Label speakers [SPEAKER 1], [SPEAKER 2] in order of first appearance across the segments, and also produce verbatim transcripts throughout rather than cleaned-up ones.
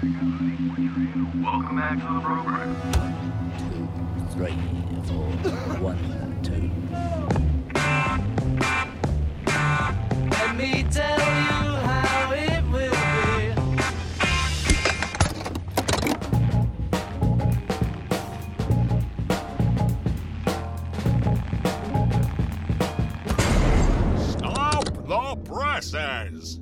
[SPEAKER 1] Welcome back to the program.
[SPEAKER 2] Two, three, four, one, two.
[SPEAKER 3] Let me tell you how it will be.
[SPEAKER 4] Stop the presses!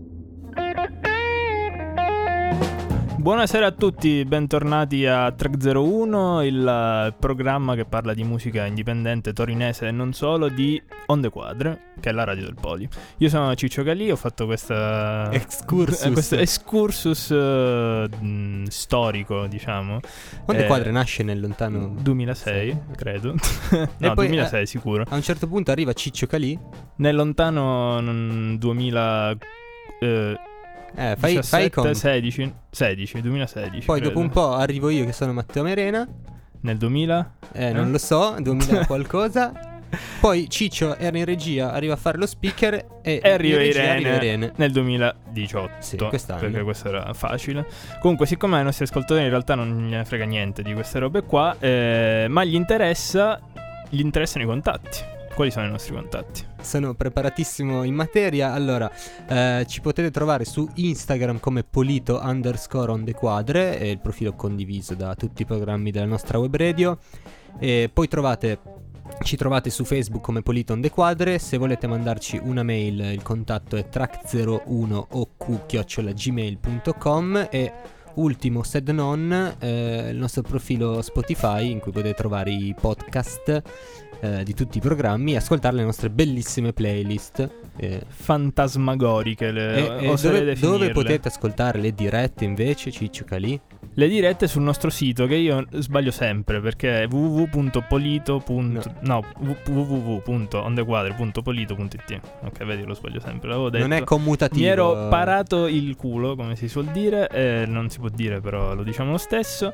[SPEAKER 5] Buonasera a tutti, bentornati a Track zero uno, il programma che parla di musica indipendente torinese e non solo, di Onde Quadre, che è la radio del Poli. Io sono Ciccio Calì, ho fatto questa
[SPEAKER 6] excursus,
[SPEAKER 5] questo excursus uh, mh, storico, diciamo.
[SPEAKER 6] Onde
[SPEAKER 5] eh,
[SPEAKER 6] Quadre nasce nel lontano
[SPEAKER 5] duemilasei,
[SPEAKER 6] sì.
[SPEAKER 5] credo.
[SPEAKER 6] E
[SPEAKER 5] no,
[SPEAKER 6] poi,
[SPEAKER 5] duemilasei
[SPEAKER 6] eh,
[SPEAKER 5] sicuro.
[SPEAKER 6] A un certo punto arriva Ciccio Calì.
[SPEAKER 5] Nel lontano mm, duemila... Eh,
[SPEAKER 6] Eh, fai,
[SPEAKER 5] diciassette,
[SPEAKER 6] fai con...
[SPEAKER 5] sedici, sedici, duemilasedici.
[SPEAKER 6] Poi
[SPEAKER 5] credo.
[SPEAKER 6] dopo un po' arrivo io che sono Matteo Merena.
[SPEAKER 5] Nel duemila?
[SPEAKER 6] Eh, non
[SPEAKER 5] Eh?
[SPEAKER 6] lo so, duemila qualcosa. Poi Ciccio era in regia, arriva a fare lo speaker e,
[SPEAKER 5] E arriva
[SPEAKER 6] in regia
[SPEAKER 5] Irene,
[SPEAKER 6] arriva Irene.
[SPEAKER 5] nel duemiladiciotto,
[SPEAKER 6] Sì, quest'anno.
[SPEAKER 5] perché questo era facile. Comunque, siccome ai nostri ascoltatori in realtà non gliene frega niente di queste robe qua, eh, ma gli interessa, gli interessano i contatti. Quali sono i nostri contatti?
[SPEAKER 6] Sono preparatissimo in materia. Allora, eh, ci potete trovare su Instagram come Polito underscore Onde Quadre, è il profilo condiviso da tutti i programmi della nostra web radio. E poi trovate, ci trovate su Facebook come Polito Onde Quadre. Se volete mandarci una mail, il contatto è track zero uno o q chiocciola gmail punto com. E ultimo, sed non, eh, il nostro profilo Spotify, in cui potete trovare i podcast eh, di tutti i programmi e ascoltare le nostre bellissime playlist. Eh,
[SPEAKER 5] Fantasmagoriche, le,
[SPEAKER 6] e, e
[SPEAKER 5] oserei
[SPEAKER 6] dove,
[SPEAKER 5] definirle.
[SPEAKER 6] dove potete ascoltare le dirette invece, Ciccio Calì?
[SPEAKER 5] Le dirette sul nostro sito, che io sbaglio sempre, perché è w w w punto polito. No, no w w w punto ondequadre punto polito punto i t. Ok, vedi, lo sbaglio sempre, l'avevo detto.
[SPEAKER 6] Non è commutativo.
[SPEAKER 5] Mi ero parato il culo, come si suol dire, eh, non si può dire, però lo diciamo lo stesso.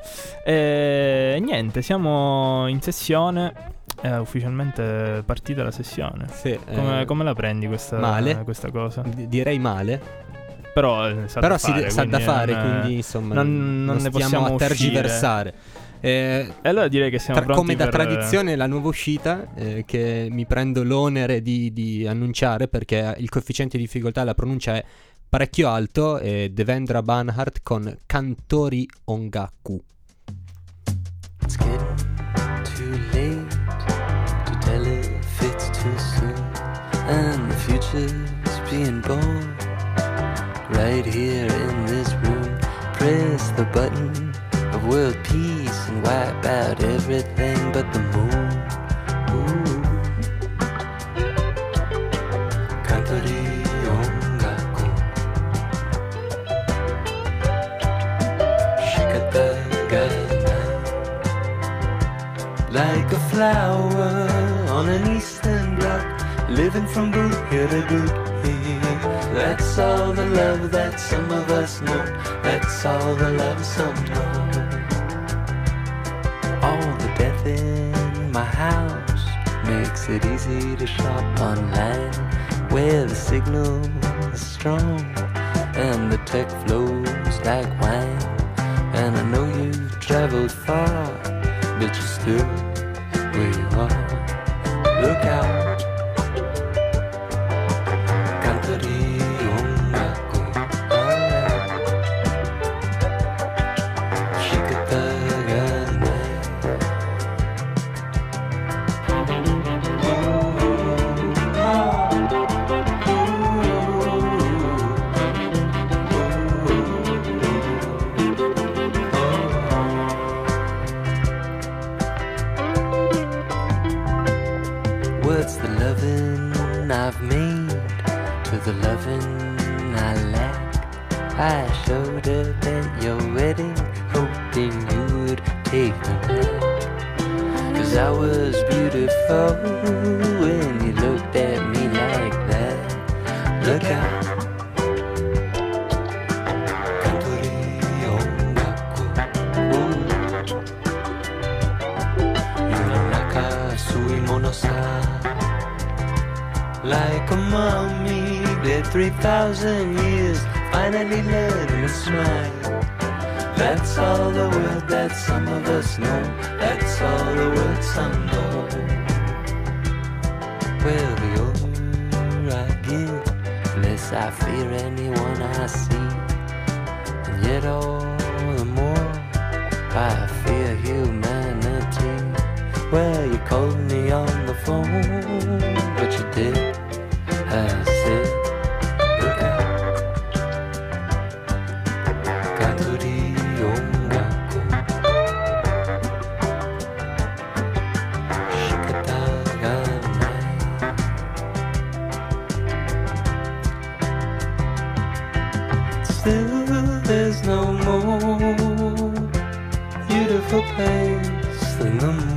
[SPEAKER 5] E niente, siamo in sessione. È ufficialmente partita la sessione.
[SPEAKER 6] Sì,
[SPEAKER 5] Come,
[SPEAKER 6] eh,
[SPEAKER 5] come la prendi questa,
[SPEAKER 6] male.
[SPEAKER 5] questa cosa?
[SPEAKER 6] D- direi male.
[SPEAKER 5] Però eh, sa
[SPEAKER 6] Però
[SPEAKER 5] da
[SPEAKER 6] si
[SPEAKER 5] fare,
[SPEAKER 6] de- sa da
[SPEAKER 5] quindi
[SPEAKER 6] fare,
[SPEAKER 5] non,
[SPEAKER 6] quindi insomma
[SPEAKER 5] non,
[SPEAKER 6] non,
[SPEAKER 5] non ne
[SPEAKER 6] stiamo
[SPEAKER 5] possiamo
[SPEAKER 6] a tergiversare. Eh,
[SPEAKER 5] E allora direi che siamo
[SPEAKER 6] tra-
[SPEAKER 5] pronti
[SPEAKER 6] come da
[SPEAKER 5] per...
[SPEAKER 6] tradizione la nuova uscita, eh, che mi prendo l'onere di, di annunciare, perché il coefficiente di difficoltà alla pronuncia è parecchio alto, è Devendra Banhart con Kantori Ongaku.
[SPEAKER 3] It's getting too late to tell if it's too soon, and the future's being born right here in this room. Press the button of world peace and wipe out everything but the moon. Ooh. Kantori Ongaku, Shikatagana, like a flower on an eastern block, living from boot here to boot here. That's all the love that some of us know. That's all the love some know. All the death in my house makes it easy to shop online, where the signal is strong and the tech flows like wine. And I know you've traveled far, but you're still where you are. Look out. Kantori Ongaku, alright. Shikatagana. What's the loving I've made to the loving I lack? I showed up at your wedding, hoping you would take me back. Cause I was beautiful when you looked at me like that. Look out. Kantori Ongaku. Yononaka sui monosa, like a mummy dead three thousand years, finally learned to smile. That's all the word that some of us know. That's all the word some know. Well, the older I get, the less I fear anyone I see. And yet all the more I fear humanity. Well, you called me on the phone, but you did. I said, look out. Canto di ongaku. Shikataga nai. Still there's no more beautiful place than the moon.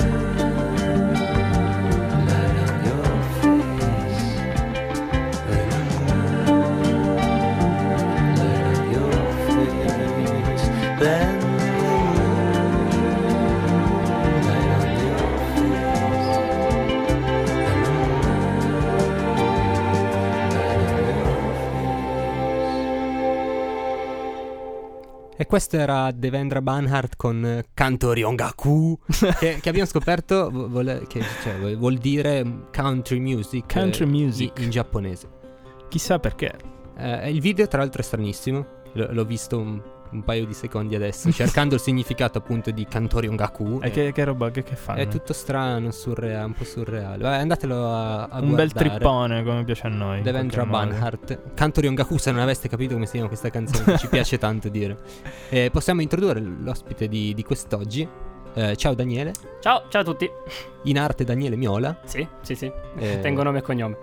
[SPEAKER 6] E questo era Devendra Banhart con Kanto Ryongaku, che, che abbiamo scoperto vuole, che, cioè, vuol dire country music,
[SPEAKER 5] Country music.
[SPEAKER 6] in, in giapponese.
[SPEAKER 5] Chissà perché.
[SPEAKER 6] Eh, il video tra l'altro è stranissimo, L- l'ho visto un, un paio di secondi adesso, cercando il significato appunto di Kanto Ryongaku.
[SPEAKER 5] E che, che roba, che, che fanno?
[SPEAKER 6] È tutto strano, surreale, un po' surreale. Vabbè, andatelo a, a
[SPEAKER 5] un
[SPEAKER 6] guardare.
[SPEAKER 5] bel trippone, come piace a noi. in
[SPEAKER 6] Devendra
[SPEAKER 5] qualche modo.
[SPEAKER 6] Banhart, Kanto Ryongaku, se non aveste capito come si chiama questa canzone, che ci piace tanto dire. Eh, possiamo introdurre l'ospite di, di quest'oggi. Eh, ciao Daniele,
[SPEAKER 7] Ciao, ciao a tutti.
[SPEAKER 6] in arte Daniele Miola,
[SPEAKER 7] Sì, sì, sì.
[SPEAKER 6] Eh.
[SPEAKER 7] Tengo nome e cognome.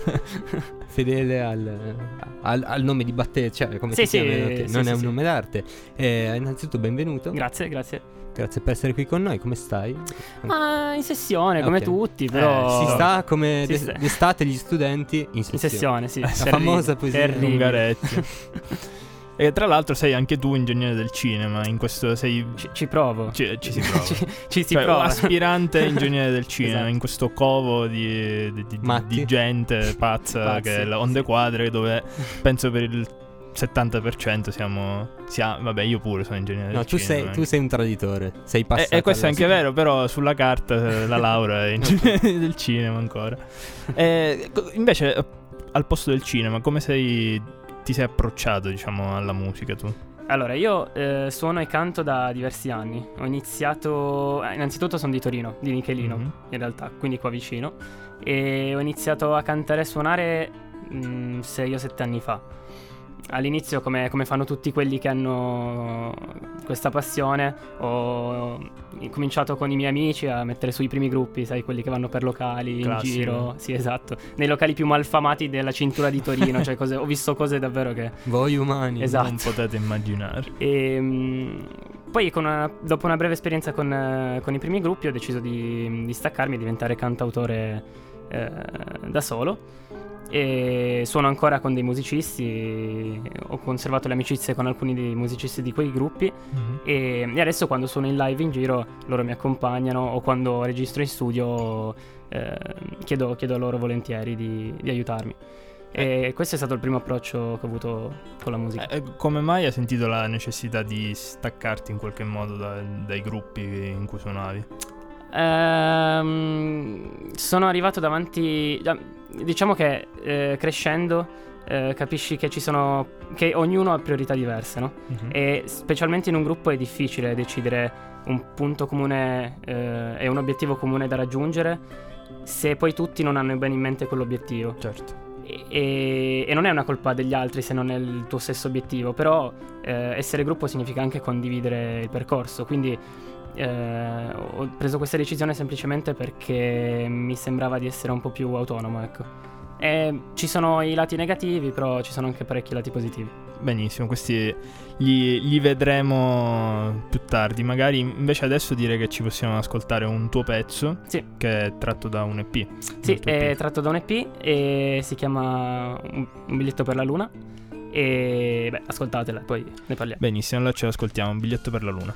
[SPEAKER 6] fedele al, al, al nome di battesimo, cioè come
[SPEAKER 7] Sì,
[SPEAKER 6] si chiama,
[SPEAKER 7] sì,
[SPEAKER 6] che
[SPEAKER 7] sì,
[SPEAKER 6] non
[SPEAKER 7] sì,
[SPEAKER 6] è un
[SPEAKER 7] sì.
[SPEAKER 6] nome d'arte. Eh, innanzitutto benvenuto,
[SPEAKER 7] Grazie, grazie.
[SPEAKER 6] grazie per essere qui con noi, come stai?
[SPEAKER 7] Ma in sessione, come
[SPEAKER 6] Ok.
[SPEAKER 7] tutti, però.
[SPEAKER 6] Eh, si sta come
[SPEAKER 7] Si
[SPEAKER 6] d'es-
[SPEAKER 7] sta-
[SPEAKER 6] d'estate gli studenti in
[SPEAKER 7] In
[SPEAKER 6] sessione.
[SPEAKER 7] sessione, sì.
[SPEAKER 6] La
[SPEAKER 7] Terribile,
[SPEAKER 6] famosa poesia
[SPEAKER 7] terribile.
[SPEAKER 5] Lungaretti. E tra l'altro sei anche tu ingegnere del cinema, in questo sei...
[SPEAKER 7] Ci, ci provo.
[SPEAKER 5] Ci, ci si prova.
[SPEAKER 7] ci, ci si
[SPEAKER 5] Cioè,
[SPEAKER 7] prova.
[SPEAKER 5] aspirante ingegnere del cinema,
[SPEAKER 7] Esatto.
[SPEAKER 5] in questo covo di, di, di-
[SPEAKER 6] Matti.
[SPEAKER 5] di gente pazza
[SPEAKER 7] Pazzi,
[SPEAKER 5] che è la Onde
[SPEAKER 7] sì.
[SPEAKER 5] Quadre, dove penso per il settanta per cento siamo, siamo... Vabbè, io pure sono ingegnere
[SPEAKER 6] No,
[SPEAKER 5] del
[SPEAKER 6] tu
[SPEAKER 5] cinema.
[SPEAKER 6] sei, tu sei un traditore, sei
[SPEAKER 5] E,
[SPEAKER 6] passato
[SPEAKER 5] e questo è
[SPEAKER 6] alla-
[SPEAKER 5] anche vero, però sulla carta eh, la laurea è ingegnere del cinema ancora. E, co- invece, eh, al posto del cinema, come sei... ti sei approcciato, diciamo, alla musica tu?
[SPEAKER 7] Allora, io eh, suono e canto da diversi anni. Ho iniziato. eh, innanzitutto sono di Torino, di Michelino,
[SPEAKER 5] Mhm.
[SPEAKER 7] in realtà, quindi qua vicino. E ho iniziato a cantare e suonare sei o sette anni fa. All'inizio, come, come fanno tutti quelli che hanno questa passione, ho cominciato con i miei amici a mettere sui primi gruppi, sai, quelli che vanno per locali, in
[SPEAKER 5] Classico.
[SPEAKER 7] giro. Sì, esatto. Nei locali più malfamati della cintura di Torino, cioè cose, ho visto cose davvero che.
[SPEAKER 6] Voi umani.
[SPEAKER 7] Esatto.
[SPEAKER 5] Non potete immaginare.
[SPEAKER 7] E mm, poi con una- dopo una breve esperienza con, eh, con i primi gruppi ho deciso di, di staccarmi e diventare cantautore eh, da solo. E suono ancora con dei musicisti, ho conservato le amicizie con alcuni dei musicisti di quei gruppi e, e adesso quando sono in live in giro loro mi accompagnano, o quando registro in studio eh, chiedo, chiedo a loro volentieri di, di aiutarmi. E questo è stato il primo approccio che ho avuto con la musica.
[SPEAKER 5] Eh, come mai hai sentito la necessità di staccarti in qualche modo da- dai gruppi in cui suonavi?
[SPEAKER 7] Ehm, sono arrivato davanti. Diciamo che eh, crescendo eh, capisci che ci sono. Che ognuno ha priorità diverse, no? E specialmente in un gruppo è difficile decidere un punto comune eh, e un obiettivo comune da raggiungere se poi tutti non hanno bene in mente quell'obiettivo.
[SPEAKER 5] Certo.
[SPEAKER 7] E, e- e non è una colpa degli altri se non è il tuo stesso obiettivo, però eh, essere gruppo significa anche condividere il percorso, quindi eh, ho preso questa decisione semplicemente perché mi sembrava di essere un po' più autonomo, ecco. E ci sono i lati negativi, però ci sono anche parecchi lati positivi.
[SPEAKER 5] Benissimo, questi li, li vedremo più tardi. Magari invece adesso direi che ci possiamo ascoltare un tuo pezzo,
[SPEAKER 7] Sì.
[SPEAKER 5] che è tratto da un E P.
[SPEAKER 7] Sì,
[SPEAKER 5] Dal tuo
[SPEAKER 7] è
[SPEAKER 5] E P.
[SPEAKER 7] tratto da un E P e si chiama Un, un biglietto per la luna. E beh, ascoltatela, poi ne parliamo.
[SPEAKER 5] Benissimo, allora ce l'ascoltiamo, un biglietto per la luna.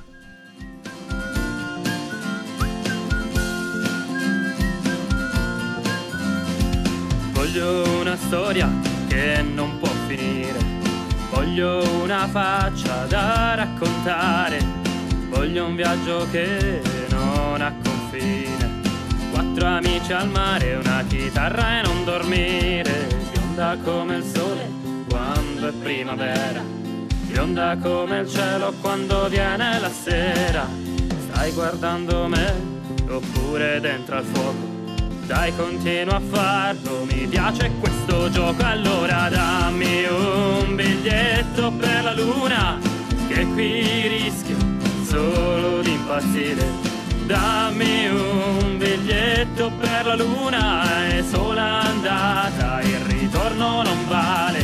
[SPEAKER 7] Voglio una storia che non può finire. Voglio una faccia da raccontare, voglio un viaggio che non ha confine. Quattro amici al mare, una chitarra e non dormire. Bionda come il sole quando è primavera, bionda come il cielo quando viene la sera. Stai guardando me oppure dentro al fuoco? Dai, continua a farlo, mi piace questo gioco. Allora dammi un biglietto per la luna, che qui rischio solo di impazzire. Dammi un biglietto per la luna, è sola andata, il ritorno non vale.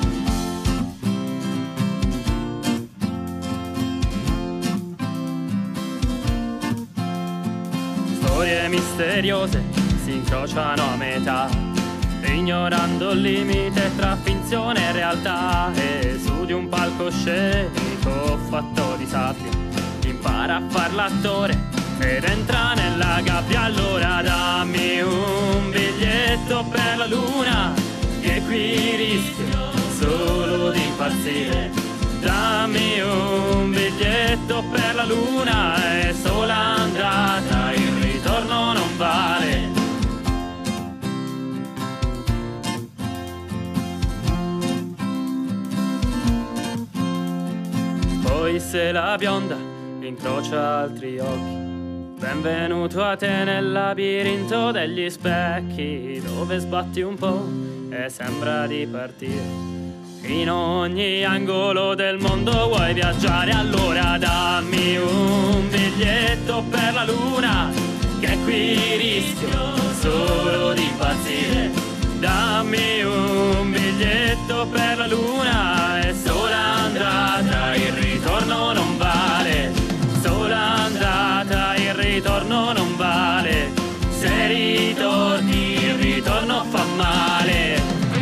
[SPEAKER 7] Storie misteriose si incrociano a metà, ignorando il limite tra finzione e realtà. E su di un palcoscenico fatto di sabbia impara a far l'attore ed entra nella gabbia. Allora dammi un biglietto per la luna, che qui rischio solo di impazzire. Dammi un biglietto per la luna, è sola andata, il ritorno non vale. Poi se la bionda incrocia altri occhi, benvenuto a te nel labirinto degli specchi, dove sbatti un po' e sembra di partire. In ogni angolo del mondo vuoi viaggiare, allora dammi un biglietto per la luna, che qui rischio solo di impazzire. Dammi un biglietto per la luna, è sola andata, il ritorno non vale. Sola andata, il ritorno non vale. Se ritorni, il ritorno fa male.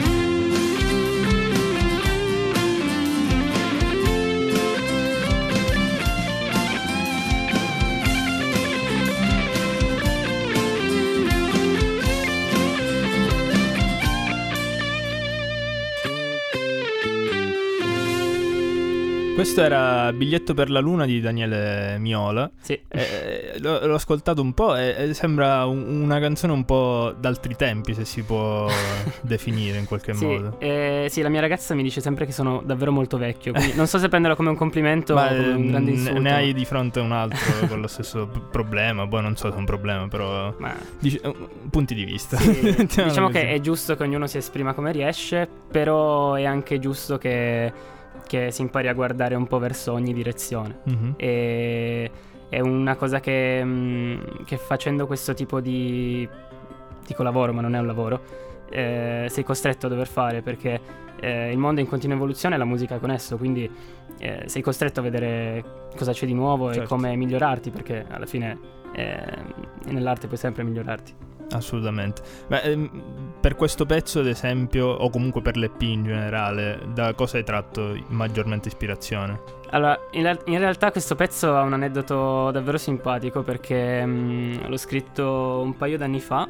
[SPEAKER 5] Questo era Biglietto per la Luna di Daniele Miola.
[SPEAKER 7] Sì.
[SPEAKER 5] Eh, l'ho, l'ho ascoltato un po' e, e sembra un, una canzone un po' d'altri tempi, se si può definire in qualche
[SPEAKER 7] sì,
[SPEAKER 5] modo.
[SPEAKER 7] Eh, sì, la mia ragazza mi dice sempre che sono davvero molto vecchio, quindi non so se prenderlo come un complimento
[SPEAKER 5] Ma,
[SPEAKER 7] o come un grande
[SPEAKER 5] ne-
[SPEAKER 7] insulto.
[SPEAKER 5] Ne hai di fronte un altro con lo stesso p- problema. Poi non so se è un problema, però
[SPEAKER 7] Ma
[SPEAKER 5] dici- eh, punti di vista.
[SPEAKER 7] sì,
[SPEAKER 5] Mettiamola
[SPEAKER 7] diciamo
[SPEAKER 5] così.
[SPEAKER 7] che è giusto che ognuno si esprima come riesce, però è anche giusto che, che si impari a guardare un po' verso ogni direzione.
[SPEAKER 5] Mhm.
[SPEAKER 7] E è una cosa che, mh, che facendo questo tipo di dico lavoro, ma non è un lavoro, eh, sei costretto a dover fare, perché eh, il mondo è in continua evoluzione e la musica con esso, quindi eh, sei costretto a vedere cosa c'è di nuovo
[SPEAKER 5] Certo.
[SPEAKER 7] e come migliorarti, perché alla fine eh, nell'arte puoi sempre migliorarti.
[SPEAKER 5] Assolutamente. Beh, ehm, per questo pezzo, ad esempio, o comunque per l'E P in generale, da cosa hai tratto maggiormente ispirazione?
[SPEAKER 7] Allora, in, real- in realtà questo pezzo ha un aneddoto davvero simpatico, perché mh, l'ho scritto un paio d'anni fa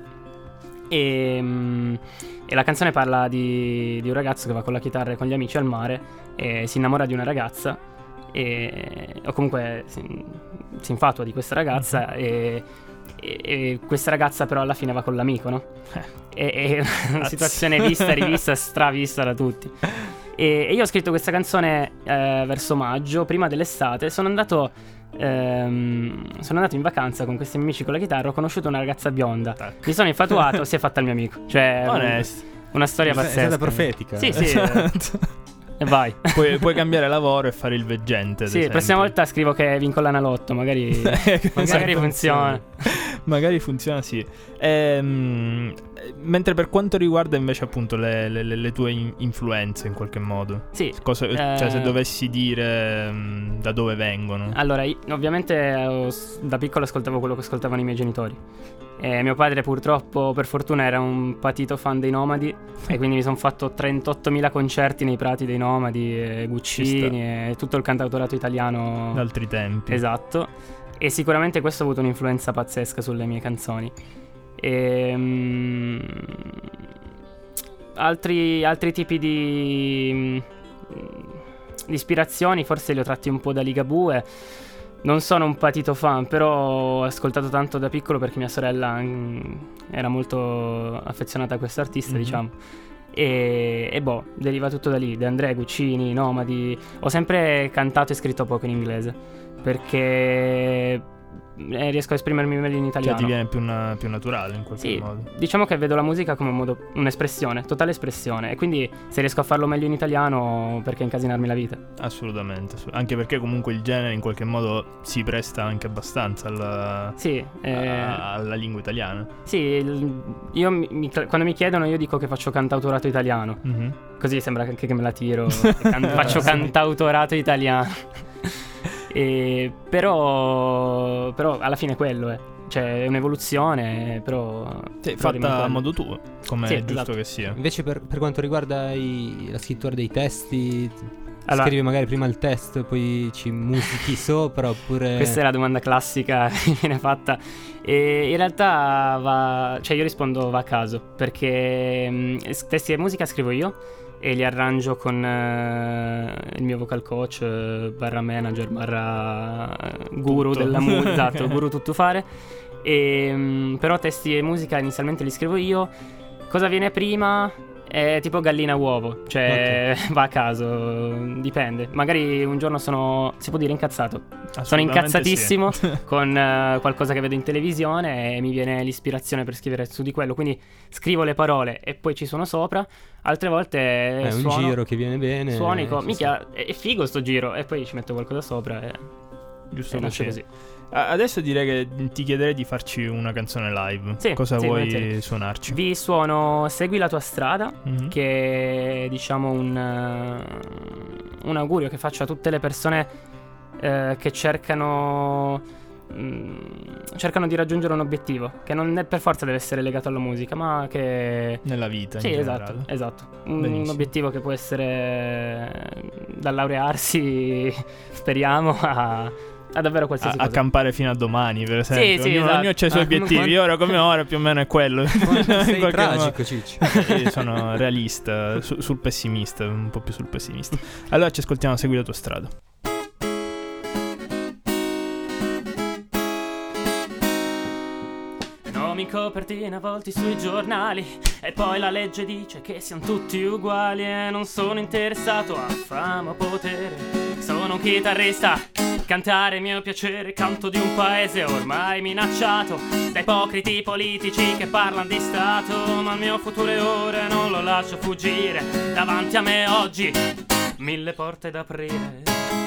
[SPEAKER 7] e, mh, e la canzone parla di, di un ragazzo che va con la chitarra e con gli amici al mare e si innamora di una ragazza e, o comunque si, si infatua di questa ragazza e, e, e questa ragazza però alla fine va con l'amico, no? E, è una situazione vista, rivista, stravista da tutti. E, e io ho scritto questa canzone eh, verso maggio, prima dell'estate. Sono andato ehm, Sono andato in vacanza con questi miei amici con la chitarra. Ho conosciuto una ragazza bionda.
[SPEAKER 5] Tac.
[SPEAKER 7] Mi sono infatuato, si è fatta il mio amico. Cioè, un-
[SPEAKER 5] Onesto.
[SPEAKER 7] una storia
[SPEAKER 6] È
[SPEAKER 7] pazzesca.
[SPEAKER 6] stata profetica.
[SPEAKER 7] Sì, sì.
[SPEAKER 5] Esatto.
[SPEAKER 7] E vai.
[SPEAKER 5] puoi, puoi cambiare lavoro e fare il veggente, ad
[SPEAKER 7] Sì, la
[SPEAKER 5] esempio.
[SPEAKER 7] prossima volta scrivo che vinco l'analotto. Magari, magari
[SPEAKER 5] Esatto.
[SPEAKER 7] funziona.
[SPEAKER 5] Magari funziona, sì. Ehm, mentre per quanto riguarda invece appunto le, le- le tue in- influenze in qualche modo,
[SPEAKER 7] Sì.
[SPEAKER 5] cosa, cioè
[SPEAKER 7] Eh,
[SPEAKER 5] se dovessi dire mm, da dove vengono.
[SPEAKER 7] Allora, io- ovviamente ho s- da piccolo ascoltavo quello che ascoltavano i miei genitori. E mio padre purtroppo, per fortuna, era un patito fan dei Nomadi e quindi mi sono fatto trentottomila concerti nei prati dei Nomadi, e Guccini e tutto il cantautorato italiano.
[SPEAKER 5] Da altri tempi.
[SPEAKER 7] Esatto. E sicuramente questo ha avuto un'influenza pazzesca sulle mie canzoni. E, mm, altri, altri tipi di mm, di ispirazioni forse li ho tratti un po' da Ligabue. Non sono un patito fan, però ho ascoltato tanto da piccolo perché mia sorella mh, era molto affezionata a questo artista,
[SPEAKER 5] Mhm.
[SPEAKER 7] diciamo. E, e boh, deriva tutto da lì, De André, Guccini, Nomadi. Ho sempre cantato e scritto poco in inglese perché eh, riesco a esprimermi meglio in
[SPEAKER 5] Cioè
[SPEAKER 7] italiano.
[SPEAKER 5] ti viene più, na- più naturale in qualche
[SPEAKER 7] Sì,
[SPEAKER 5] modo.
[SPEAKER 7] diciamo che vedo la musica come un modo, un'espressione, totale espressione. E quindi se riesco a farlo meglio in italiano, perché incasinarmi la vita?
[SPEAKER 5] Assolutamente, assu- anche perché comunque il genere in qualche modo si presta anche abbastanza alla,
[SPEAKER 7] Sì, eh,
[SPEAKER 5] a- alla lingua italiana.
[SPEAKER 7] sì il- io mi- mi- quando mi chiedono io dico che faccio cantautorato italiano.
[SPEAKER 5] Mhm.
[SPEAKER 7] Così sembra anche che me la tiro. che can- faccio
[SPEAKER 5] Sì.
[SPEAKER 7] cantautorato italiano. E, però, però alla fine è quello è. Cioè è un'evoluzione, però.
[SPEAKER 5] Sì,
[SPEAKER 7] però rimane
[SPEAKER 5] fatta a
[SPEAKER 7] quello.
[SPEAKER 5] modo tuo, come
[SPEAKER 7] Sì,
[SPEAKER 5] è giusto
[SPEAKER 7] esatto.
[SPEAKER 5] che sia.
[SPEAKER 6] Invece per, per quanto riguarda i- la scrittura dei testi,
[SPEAKER 7] Allora-
[SPEAKER 6] scrivi magari prima il testo e poi ci musichi sopra oppure...
[SPEAKER 7] Questa è la domanda classica che viene fatta. E in realtà va. Cioè io rispondo va a caso. Perché mh, testi e musica scrivo io e li arrangio con eh, il mio vocal coach, eh, barra manager, barra eh, guru
[SPEAKER 5] Tutto.
[SPEAKER 7] della musica, esatto, guru tuttofare. E, mh, però testi e musica inizialmente li scrivo io. Cosa viene prima? È tipo gallina uovo, cioè va a caso, dipende. Magari un giorno sono, si può dire, incazzato. Sono
[SPEAKER 5] Assolutamente
[SPEAKER 7] incazzatissimo
[SPEAKER 5] sì.
[SPEAKER 7] con eh, qualcosa che vedo in televisione e mi viene l'ispirazione per scrivere su di quello. Quindi scrivo le parole e poi ci suono sopra. Altre volte
[SPEAKER 6] È un
[SPEAKER 7] suono,
[SPEAKER 6] giro che viene bene.
[SPEAKER 7] suonico,
[SPEAKER 6] ci
[SPEAKER 7] minchia, è, è figo sto giro. E poi ci metto qualcosa sopra e,
[SPEAKER 5] Giusto
[SPEAKER 7] e nasce
[SPEAKER 5] così.
[SPEAKER 7] così.
[SPEAKER 5] A- Adesso direi che ti chiederei di farci una canzone live.
[SPEAKER 7] Sì,
[SPEAKER 5] Cosa
[SPEAKER 7] sì,
[SPEAKER 5] vuoi
[SPEAKER 7] volentieri.
[SPEAKER 5] suonarci?
[SPEAKER 7] Vi suono Segui la tua strada,
[SPEAKER 5] Mhm.
[SPEAKER 7] che è diciamo un, eh, un augurio che faccio a tutte le persone eh, che cercano mm, cercano di raggiungere un obiettivo che non è per forza deve essere legato alla musica, ma che
[SPEAKER 5] Nella vita
[SPEAKER 7] sì,
[SPEAKER 5] in
[SPEAKER 7] esatto,
[SPEAKER 5] generale.
[SPEAKER 7] esatto. Un,
[SPEAKER 5] Benissimo.
[SPEAKER 7] obiettivo che può essere da laurearsi, speriamo, a, a davvero
[SPEAKER 5] A,
[SPEAKER 7] qualsiasi
[SPEAKER 5] a
[SPEAKER 7] cosa.
[SPEAKER 5] campare fino a domani, per esempio.
[SPEAKER 7] sì,
[SPEAKER 5] ognuno,
[SPEAKER 7] esatto.
[SPEAKER 5] ognuno ha i suoi
[SPEAKER 6] Ah,
[SPEAKER 5] obiettivi.
[SPEAKER 6] quando-
[SPEAKER 5] Ora come ora più o meno è quello.
[SPEAKER 6] Quanto
[SPEAKER 5] In
[SPEAKER 6] sei
[SPEAKER 5] qualche
[SPEAKER 6] tragico,
[SPEAKER 5] modo.
[SPEAKER 6] Ciccio.
[SPEAKER 5] Io sono realista, su- sul pessimista, un po' più sul pessimista. Allora ci ascoltiamo Segui la tua strada.
[SPEAKER 7] Nomi in copertina avvolti sui giornali e poi la legge dice che siamo tutti uguali e non sono interessato a fama o potere. Sono un chitarrista, cantare è mio piacere, canto di un paese ormai minacciato da ipocriti politici che parlano di Stato, ma il mio futuro è ora e non lo lascio fuggire. Davanti a me oggi mille porte da aprire.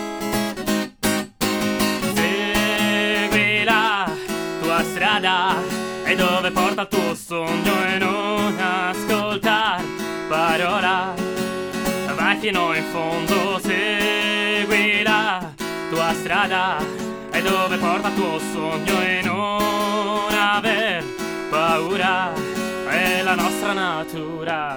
[SPEAKER 7] Segui la tua strada e dove porta il tuo sogno e non ascoltar parola. Vai fino in fondo, segui la tua strada e dove porta il tuo sogno e non aver paura. È la nostra natura.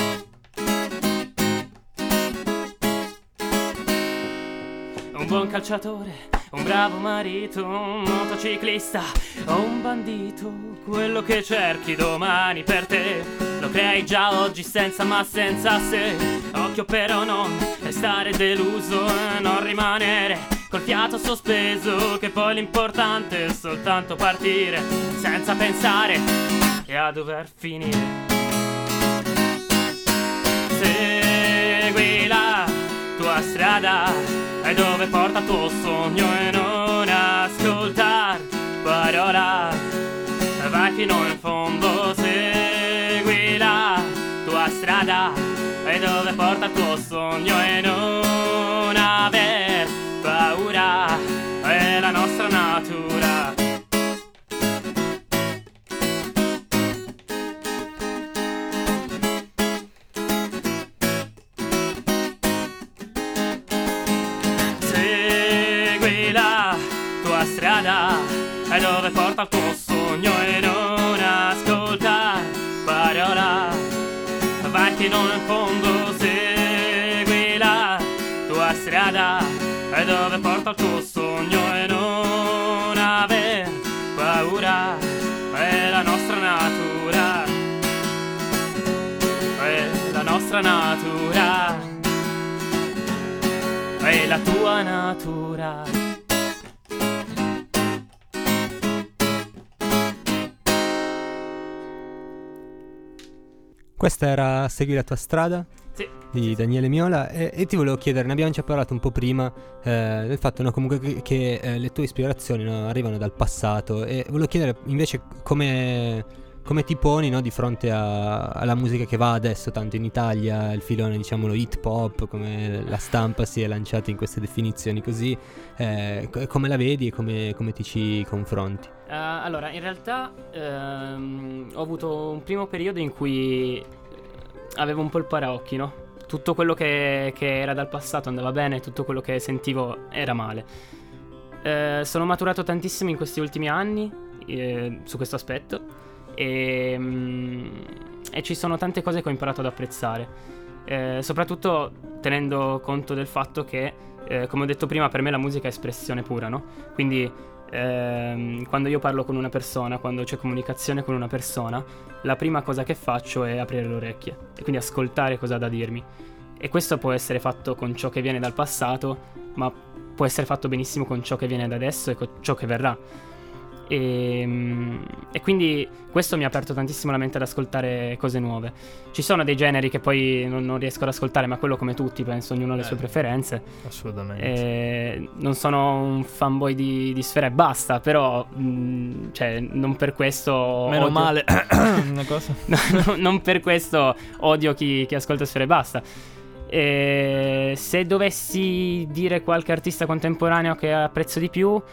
[SPEAKER 7] Un buon calciatore, un bravo marito, un motociclista o un bandito. Quello che cerchi domani per te lo crei già oggi senza ma senza se. Occhio però non restare deluso e non rimanere col fiato sospeso, che poi l'importante è soltanto partire senza pensare e a dover finire. Segui la tua strada e dove porta il tuo sogno e non ascoltar parola. Vai fino in fondo, segui la tua strada e dove porta il tuo sogno e non aver paura. È la nostra natura. Segui la tua strada e dove porta il tuo sogno e non ascoltar parola. Vai fino in fondo, segui la tua strada e dove porta il tuo sogno e non aver paura. È la nostra natura. È la nostra natura. la tua natura.
[SPEAKER 6] Questa era Segui la tua strada
[SPEAKER 7] Sì.
[SPEAKER 6] di Daniele Miola e, e ti volevo chiedere, ne abbiamo già parlato un po' prima, eh, del fatto, no, comunque che, che eh, le tue ispirazioni, no, arrivano dal passato, e volevo chiedere invece come, come ti poni, no, di fronte a, alla musica che va adesso tanto in Italia, il filone, diciamolo, hip hop, come la stampa si è lanciata in queste definizioni così, eh, co- come la vedi e come, come ti ci confronti?
[SPEAKER 7] Uh, allora, in realtà ehm, ho avuto un primo periodo in cui avevo un po' il paraocchi, no? Tutto quello che, che era dal passato andava bene, tutto quello che sentivo era male. Eh, sono maturato tantissimo in questi ultimi anni eh, su questo aspetto e, mm, e ci sono tante cose che ho imparato ad apprezzare, eh, soprattutto tenendo conto del fatto che, eh, come ho detto prima, per me la musica è espressione pura, no? Quindi Ehm, quando io parlo con una persona, quando c'è comunicazione con una persona, la prima cosa che faccio è aprire le orecchie e quindi ascoltare cosa ha da dirmi. E questo può essere fatto con ciò che viene dal passato, ma può essere fatto benissimo con ciò che viene da adesso e con ciò che verrà. E, e quindi questo mi ha aperto tantissimo la mente ad ascoltare cose nuove. Ci sono dei generi che poi non, non riesco ad ascoltare, ma quello come tutti, penso, ognuno ha le
[SPEAKER 5] Eh,
[SPEAKER 7] sue preferenze.
[SPEAKER 5] Assolutamente.
[SPEAKER 7] E non sono un fanboy di, di Sfera e basta, però mh, cioè, non per questo
[SPEAKER 5] Meno
[SPEAKER 7] odio-
[SPEAKER 5] male. Una cosa.
[SPEAKER 7] No, no, non per questo odio chi, chi ascolta Sfera e basta. E se dovessi dire qualche artista contemporaneo che apprezzo di più,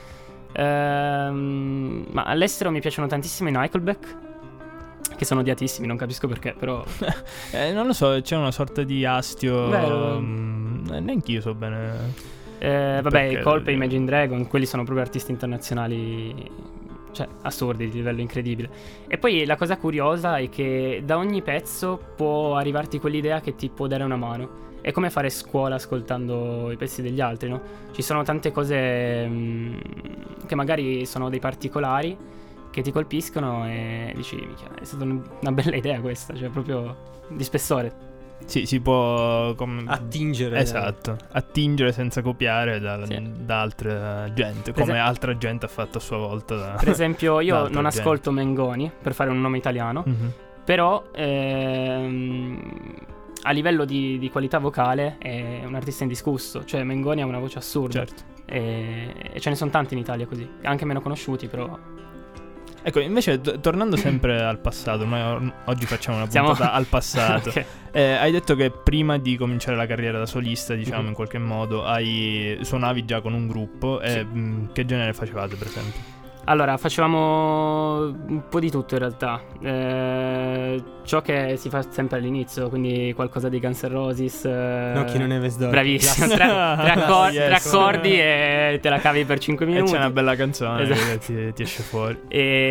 [SPEAKER 7] ehm, ma all'estero mi piacciono tantissimo i Nickelback, che sono odiatissimi, non capisco perché, però
[SPEAKER 5] Eh, non lo so, c'è una sorta di astio.
[SPEAKER 7] Beh,
[SPEAKER 5] mm, eh, neanche io so bene.
[SPEAKER 7] eh, vabbè,
[SPEAKER 5] Perché-
[SPEAKER 7] i Coldplay, Imagine Dragon, quelli sono proprio artisti internazionali, cioè assurdi, di livello incredibile. E poi la cosa curiosa è che da ogni pezzo può arrivarti quell'idea che ti può dare una mano. È come fare scuola ascoltando i pezzi degli altri, no? Ci sono tante cose mh, che magari sono dei particolari che ti colpiscono e dici, "Minchia, è stata un- una bella idea questa", cioè proprio di spessore.
[SPEAKER 5] Sì, si può com-
[SPEAKER 6] Attingere.
[SPEAKER 5] Esatto, attingere senza copiare da,
[SPEAKER 7] Sì.
[SPEAKER 5] da altra gente,
[SPEAKER 7] Per
[SPEAKER 5] come
[SPEAKER 7] esem-
[SPEAKER 5] altra gente ha fatto a sua volta. Da...
[SPEAKER 7] Per esempio, io
[SPEAKER 5] da
[SPEAKER 7] non
[SPEAKER 5] altra
[SPEAKER 7] ascolto Mengoni, per fare un nome italiano,
[SPEAKER 5] Mhm.
[SPEAKER 7] però ehm, a livello di, di qualità vocale è un artista indiscusso. Cioè Mengoni ha una voce assurda.
[SPEAKER 5] Certo.
[SPEAKER 7] E, e ce ne sono tanti in Italia così, anche meno conosciuti, però
[SPEAKER 5] Ecco, invece, t- tornando sempre al passato, noi or- oggi facciamo una
[SPEAKER 7] Siamo-
[SPEAKER 5] puntata al passato.
[SPEAKER 7] Ok.
[SPEAKER 5] Eh, hai detto che prima di cominciare la carriera da solista, diciamo,
[SPEAKER 7] Mhm.
[SPEAKER 5] in qualche modo, hai suonavi già con un gruppo. E
[SPEAKER 7] Sì.
[SPEAKER 5] mh, che genere facevate, per esempio?
[SPEAKER 7] Allora, facevamo un po' di tutto in realtà. Eh, ciò che si fa sempre all'inizio, quindi qualcosa di Guns N' Roses. eh,
[SPEAKER 6] No, chi non è Vesdor.
[SPEAKER 7] Bravissimo, tre, tre accor-
[SPEAKER 5] Yes.
[SPEAKER 7] tre accordi e te la cavi per cinque
[SPEAKER 5] E
[SPEAKER 7] minuti.
[SPEAKER 5] c'è una bella canzone
[SPEAKER 7] Esatto.
[SPEAKER 5] che ti, ti esce fuori.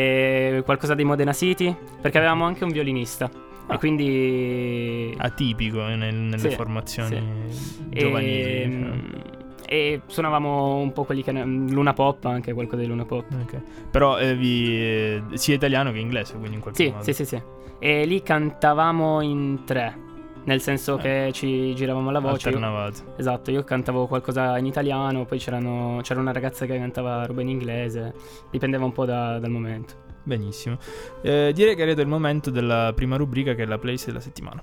[SPEAKER 7] E qualcosa di Modena City, perché avevamo anche un violinista.
[SPEAKER 5] Ah.
[SPEAKER 7] E quindi
[SPEAKER 5] Atipico nel- nelle
[SPEAKER 7] Sì,
[SPEAKER 5] formazioni
[SPEAKER 7] sì.
[SPEAKER 5] giovanili.
[SPEAKER 7] E,
[SPEAKER 5] diciamo.
[SPEAKER 7] e suonavamo un po' quelli che Luna Pop, anche qualcosa di Luna Pop.
[SPEAKER 5] Ok. Però eh, vi, eh, sia italiano che inglese, quindi in qualche
[SPEAKER 7] Sì,
[SPEAKER 5] modo.
[SPEAKER 7] sì, sì, sì. E lì cantavamo in tre, nel senso
[SPEAKER 5] Eh.
[SPEAKER 7] che ci giravamo la voce. Io-
[SPEAKER 5] Alternavate.
[SPEAKER 7] esatto, io cantavo qualcosa in italiano, poi c'erano, c'era una ragazza che cantava roba in inglese, dipendeva un po' da- dal momento.
[SPEAKER 5] Benissimo. Eh, direi che è arrivato il momento della prima rubrica, che è la playlist della settimana.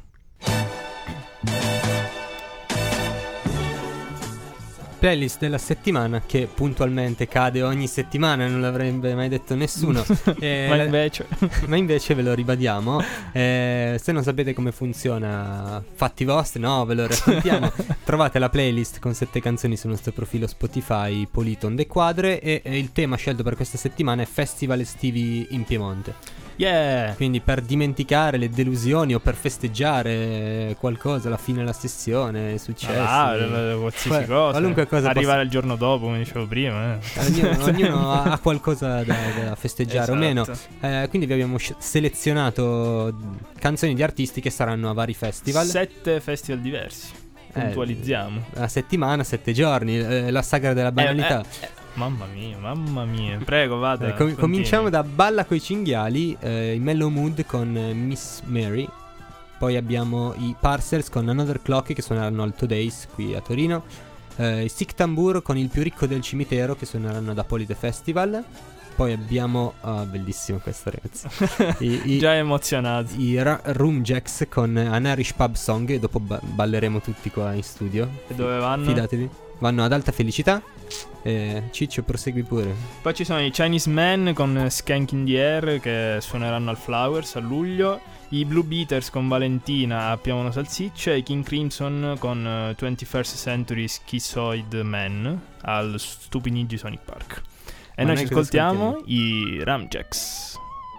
[SPEAKER 6] Playlist della settimana, che puntualmente cade ogni settimana, non l'avrebbe mai detto nessuno. Eh,
[SPEAKER 5] Ma
[SPEAKER 6] la-
[SPEAKER 5] invece...
[SPEAKER 6] ma invece ve lo ribadiamo. Eh, se non sapete come funziona, fatti vostri, no, ve lo raccontiamo. Trovate la playlist con sette canzoni sul nostro profilo Spotify, Polito on the Quadre, e, e il tema scelto per questa settimana è festival estivi in Piemonte.
[SPEAKER 5] Yeah!
[SPEAKER 6] Quindi per dimenticare le delusioni o per festeggiare qualcosa, la fine della sessione, successi,
[SPEAKER 5] Ah, eh, qualsiasi
[SPEAKER 6] Qual-
[SPEAKER 5] cosa.
[SPEAKER 6] qualunque cosa
[SPEAKER 5] Arrivare
[SPEAKER 6] possa-
[SPEAKER 5] il giorno dopo, come dicevo prima. Eh.
[SPEAKER 6] Ognuno, ognuno ha ha qualcosa da, da festeggiare o meno.
[SPEAKER 5] Esatto.
[SPEAKER 6] Eh, quindi vi abbiamo sc- selezionato canzoni di artisti che saranno a vari festival.
[SPEAKER 5] Sette festival diversi.
[SPEAKER 6] Eh,
[SPEAKER 5] Puntualizziamo.
[SPEAKER 6] Una settimana, sette giorni, eh, la sagra della banalità.
[SPEAKER 5] Eh, eh, mamma mia, mamma mia. Prego, vada.
[SPEAKER 6] Eh, com-
[SPEAKER 5] continui.
[SPEAKER 6] cominciamo da Balla coi cinghiali, eh, in Mellow Mood con eh, Miss Mary. Poi abbiamo i Parcels con Another Clock, che suoneranno al Today's qui a Torino. eh, i Sick Tambour con Il più ricco del cimitero, che suoneranno ad Apolide Festival. Poi abbiamo, oh, bellissimo questo, ragazzi, I, i,
[SPEAKER 5] Già emozionato.
[SPEAKER 6] i Ra- Room Jacks con An Irish Pub Song, e dopo ba- balleremo tutti qua in studio.
[SPEAKER 5] E dove vanno?
[SPEAKER 6] Fidatevi. Vanno ad Alta Felicità. eh, Ciccio, prosegui pure.
[SPEAKER 5] Poi ci sono i Chinese Men con Skank in the Air, che suoneranno al Flowers a luglio. I Blue Beaters con Valentina a Piamono Salsiccia. E i King Crimson con uh, twenty-first Century Schizoid Man al Stupinigi Sonic Park. E
[SPEAKER 6] Ma
[SPEAKER 5] noi
[SPEAKER 6] noi
[SPEAKER 5] ci
[SPEAKER 6] cosa
[SPEAKER 5] ascoltiamo
[SPEAKER 6] ascoltiamo?
[SPEAKER 5] i Ramjacks.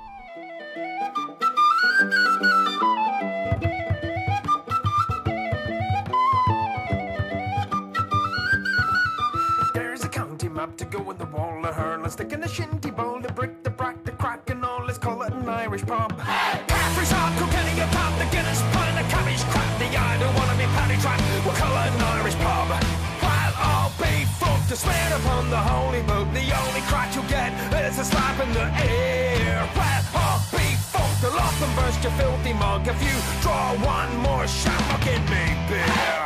[SPEAKER 8] There's a county map to go in the wall of her. Let's stick in a shinty bowl, the brick, the brack, the crack, and all. Let's call it an Irish pub. Caffrey's hot, Kilkenny, a pub, the Guinness, pint, the cabbage, crap, the I don't wanna be paddy track. We'll call it an Irish pub. While all be fucked to swear upon the holy book, the only crack you'll get is a slap in the air. Well, all be fucked, the lock and burst your filthy mug. If you draw one more shot, I'll get me beer.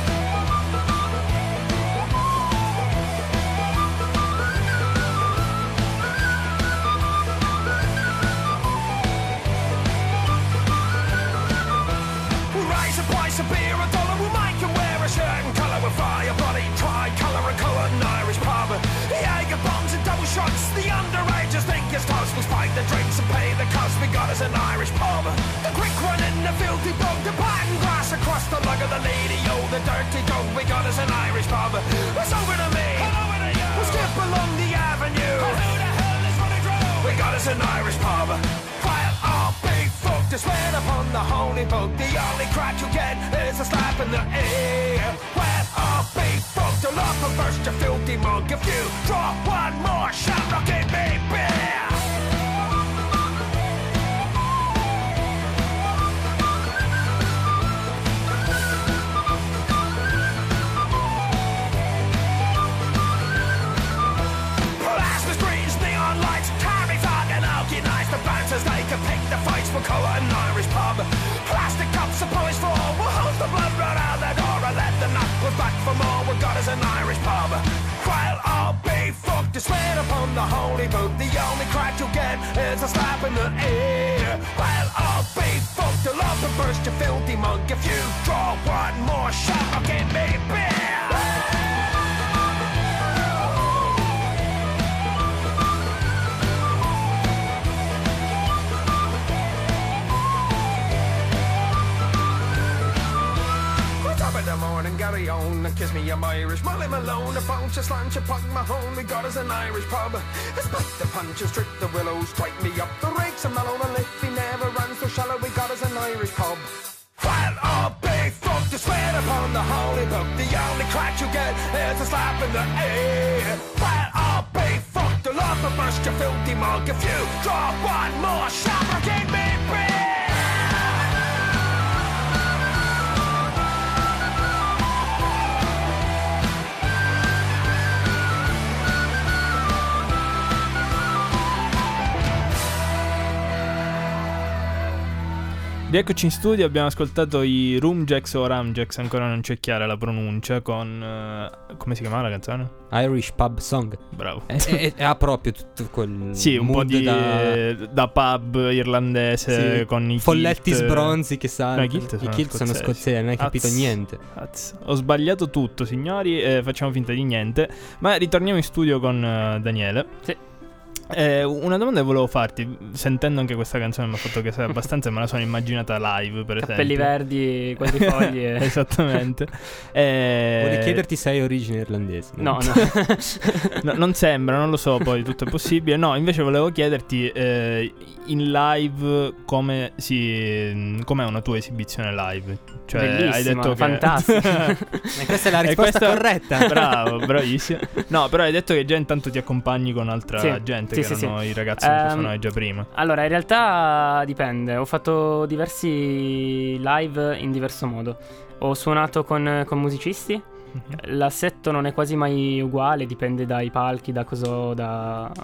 [SPEAKER 8] Price of beer, a dollar will make you wear a shirt and colour with fire body, tri-colour and colour, an Irish pub. The Jager bombs and double shots, the underagers think it's toast. We'll spike the drinks and pay the cost, we got us an Irish pub. The quick one in the filthy bog, the pattern grass across the lug of the lady, oh the dirty dog, we got us an Irish pub. It's over to me, we'll skip along the avenue. Oh, who the hell is running through? We got us an Irish pub. While all big folk to swear upon the holy book, the only crack you get is a slap in the air. Well, all big folk to lock and burst your filthy mug. If you draw one more shot, I'll give me beer. Plasma screens, neon lights, carry fog and oaky nights. The bouncers, they can pick the fights, we'll call it an Irish pub. Plastic cups are poised for all, we'll hose the blood right out the door and let the knuckles back for more. We've got us an Irish pub. While all be fucked to swear upon the holy book, the only crack you'll get is a slap in the air. While all be fucked to love and burst your filthy mug. If you draw one more shot, I'll give me beer. In the morning, Gary on, and kiss me, I'm Irish. Molly Malone, a bounce, a slant, a punk, my home. We got us an Irish pub. Spike the punches, trip the willows, strike me up the rakes, and mellow the lip. He never runs so shallow. We got us an Irish pub. While all big folk to swear upon the holy book, the only crack you get is a slap in the air. While all big folk to love and burst your filthy mug. If you draw one more shot, or give me beer.
[SPEAKER 5] Rieccoci in studio, abbiamo ascoltato i Roomjacks o Ramjacks, ancora non c'è chiara la pronuncia, con... Uh, come si chiamava la canzone?
[SPEAKER 6] Irish Pub Song.
[SPEAKER 5] Bravo.
[SPEAKER 6] E, e, e ha proprio tutto quel
[SPEAKER 5] sì, un po' di
[SPEAKER 6] da...
[SPEAKER 5] da pub irlandese, sì, con i
[SPEAKER 6] folletti
[SPEAKER 5] kilt.
[SPEAKER 6] Sbronzi che saltano.
[SPEAKER 5] No, i kilt sono,
[SPEAKER 6] I kilt sono scozzesi, non hai capito
[SPEAKER 5] Azz.
[SPEAKER 6] niente.
[SPEAKER 5] Azz. Ho sbagliato tutto, signori, e facciamo finta di niente. Ma ritorniamo in studio con uh, Daniele.
[SPEAKER 7] Sì.
[SPEAKER 5] Eh, una domanda che volevo farti, sentendo anche questa canzone mi ha fatto che sei abbastanza, me la sono immaginata live, per
[SPEAKER 7] Cappelli
[SPEAKER 5] esempio.
[SPEAKER 7] verdi, quadrifogli e...
[SPEAKER 5] Esattamente. eh...
[SPEAKER 6] Vorrei chiederti se hai origine irlandese.
[SPEAKER 7] No, no.
[SPEAKER 5] no, non sembra, non lo so, poi tutto è possibile. No, invece volevo chiederti eh, in live come si com'è una tua esibizione live? Cioè,
[SPEAKER 7] bellissima,
[SPEAKER 5] hai detto che
[SPEAKER 7] fantastica.
[SPEAKER 6] E questa è la
[SPEAKER 5] E
[SPEAKER 6] risposta
[SPEAKER 5] questa-
[SPEAKER 6] corretta.
[SPEAKER 5] Bravo, bravissimo. No, però hai detto che già intanto ti accompagni con altra
[SPEAKER 7] Sì,
[SPEAKER 5] gente,
[SPEAKER 7] sì,
[SPEAKER 5] che
[SPEAKER 7] sì,
[SPEAKER 5] erano
[SPEAKER 7] sì.
[SPEAKER 5] i ragazzi che
[SPEAKER 7] Ehm,
[SPEAKER 5] suonavano già prima.
[SPEAKER 7] Allora, in realtà dipende. Ho fatto diversi live in diverso modo. Ho suonato con, con musicisti.
[SPEAKER 5] Mhm.
[SPEAKER 7] L'assetto non è quasi mai uguale, dipende dai palchi, da cosa, da,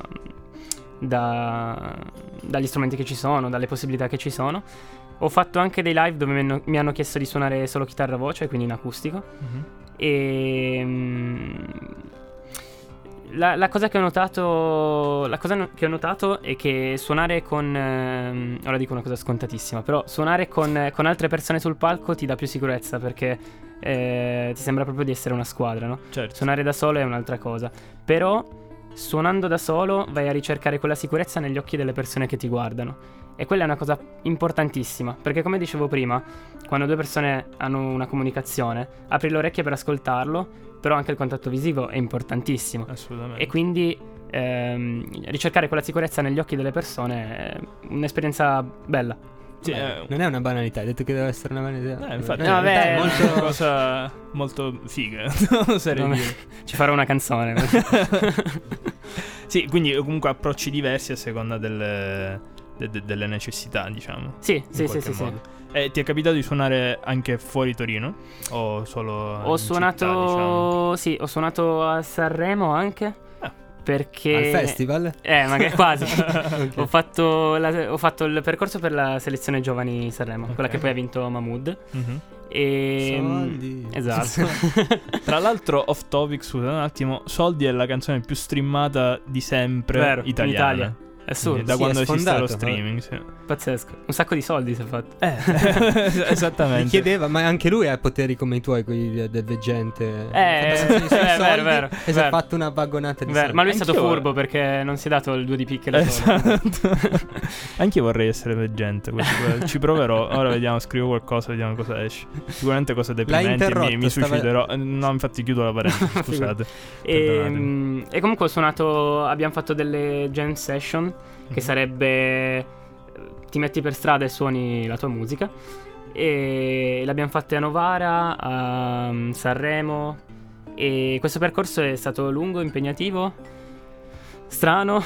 [SPEAKER 7] da dagli strumenti che ci sono, dalle possibilità che ci sono. Ho fatto anche dei live dove mi hanno, mi hanno chiesto di suonare solo chitarra voce, quindi in acustico.
[SPEAKER 5] Mhm.
[SPEAKER 7] E mm, la, la cosa che ho notato la cosa no- che ho notato è che suonare con ehm, ora dico una cosa scontatissima, però suonare con, con altre persone sul palco ti dà più sicurezza, perché eh, ti sembra proprio di essere una squadra, no?
[SPEAKER 5] Certo.
[SPEAKER 7] Suonare da solo è un'altra cosa, però suonando da solo vai a ricercare quella sicurezza negli occhi delle persone che ti guardano, e quella è una cosa importantissima, perché come dicevo prima, quando due persone hanno una comunicazione, apri le orecchie per ascoltarlo, però anche il contatto visivo è importantissimo,
[SPEAKER 5] Assolutamente.
[SPEAKER 7] e quindi ehm, ricercare quella sicurezza negli occhi delle persone è un'esperienza bella.
[SPEAKER 5] Sì,
[SPEAKER 6] Beh,
[SPEAKER 5] eh,
[SPEAKER 6] non è una banalità, hai detto che deve essere una banalità.
[SPEAKER 5] Eh, infatti,
[SPEAKER 6] Eh,
[SPEAKER 7] no,
[SPEAKER 6] in realtà
[SPEAKER 7] beh,
[SPEAKER 6] è
[SPEAKER 5] è
[SPEAKER 6] molto...
[SPEAKER 5] una cosa molto figa, oserei
[SPEAKER 7] Vabbè,
[SPEAKER 5] dire.
[SPEAKER 7] ci farò una canzone.
[SPEAKER 5] Sì, quindi comunque approcci diversi a seconda delle, de- de- delle necessità, diciamo.
[SPEAKER 7] Sì,
[SPEAKER 5] in
[SPEAKER 7] sì, sì,
[SPEAKER 5] qualche
[SPEAKER 7] sì, sì.
[SPEAKER 5] modo. E ti è capitato di suonare anche fuori Torino? O solo
[SPEAKER 7] Ho
[SPEAKER 5] in
[SPEAKER 7] suonato,
[SPEAKER 5] città, diciamo?
[SPEAKER 7] sì, ho suonato a Sanremo anche,
[SPEAKER 5] Ah.
[SPEAKER 7] perché
[SPEAKER 6] Al festival?
[SPEAKER 7] Eh, magari quasi.
[SPEAKER 6] Ok.
[SPEAKER 7] Ho fatto, la- ho fatto il percorso per la selezione giovani Sanremo, quella
[SPEAKER 5] Ok.
[SPEAKER 7] che poi ha vinto Mahmood.
[SPEAKER 5] Mhm.
[SPEAKER 7] E
[SPEAKER 6] Soldi.
[SPEAKER 7] esatto.
[SPEAKER 5] Tra l'altro, off topic, scusa un attimo, Soldi è la canzone più streamata di sempre
[SPEAKER 7] Vero, in
[SPEAKER 5] italiana.
[SPEAKER 7] Italia. È assurdo,
[SPEAKER 5] Da
[SPEAKER 6] Sì,
[SPEAKER 5] quando
[SPEAKER 6] è
[SPEAKER 5] esiste
[SPEAKER 6] sfondato,
[SPEAKER 5] lo streaming, sì.
[SPEAKER 7] pazzesco. Un sacco di soldi si è fatto.
[SPEAKER 5] Eh, esattamente.
[SPEAKER 6] Mi chiedeva, ma anche lui ha poteri come i tuoi, quelli de- del veggente.
[SPEAKER 7] Eh,
[SPEAKER 6] Ha fatto canzoni sui
[SPEAKER 7] eh, vero,
[SPEAKER 6] soldi
[SPEAKER 7] vero,
[SPEAKER 6] E si è
[SPEAKER 7] vero.
[SPEAKER 6] fatto una vagonata di
[SPEAKER 7] Vero,
[SPEAKER 6] soldi.
[SPEAKER 7] ma lui è stato
[SPEAKER 5] Anch'io-
[SPEAKER 7] furbo perché non si è dato il due di picche da solo.
[SPEAKER 5] Esatto. Anche io vorrei essere veggente. questo- Ci proverò. Ora vediamo, scrivo qualcosa, vediamo cosa esce. Sicuramente cose deprimenti.
[SPEAKER 6] interrotto,
[SPEAKER 5] Mi, mi
[SPEAKER 6] stava-
[SPEAKER 5] suiciderò. Eh, No, infatti, chiudo la parentesi. Scusate.
[SPEAKER 7] E,
[SPEAKER 5] Perdonatemi.
[SPEAKER 7] mm, e comunque ho suonato, abbiamo fatto delle jam session, che
[SPEAKER 5] Mhm.
[SPEAKER 7] sarebbe eh, ti metti per strada e suoni la tua musica, e le abbiamo fatte a Novara, a mm, Sanremo, e questo percorso è stato lungo, impegnativo, strano,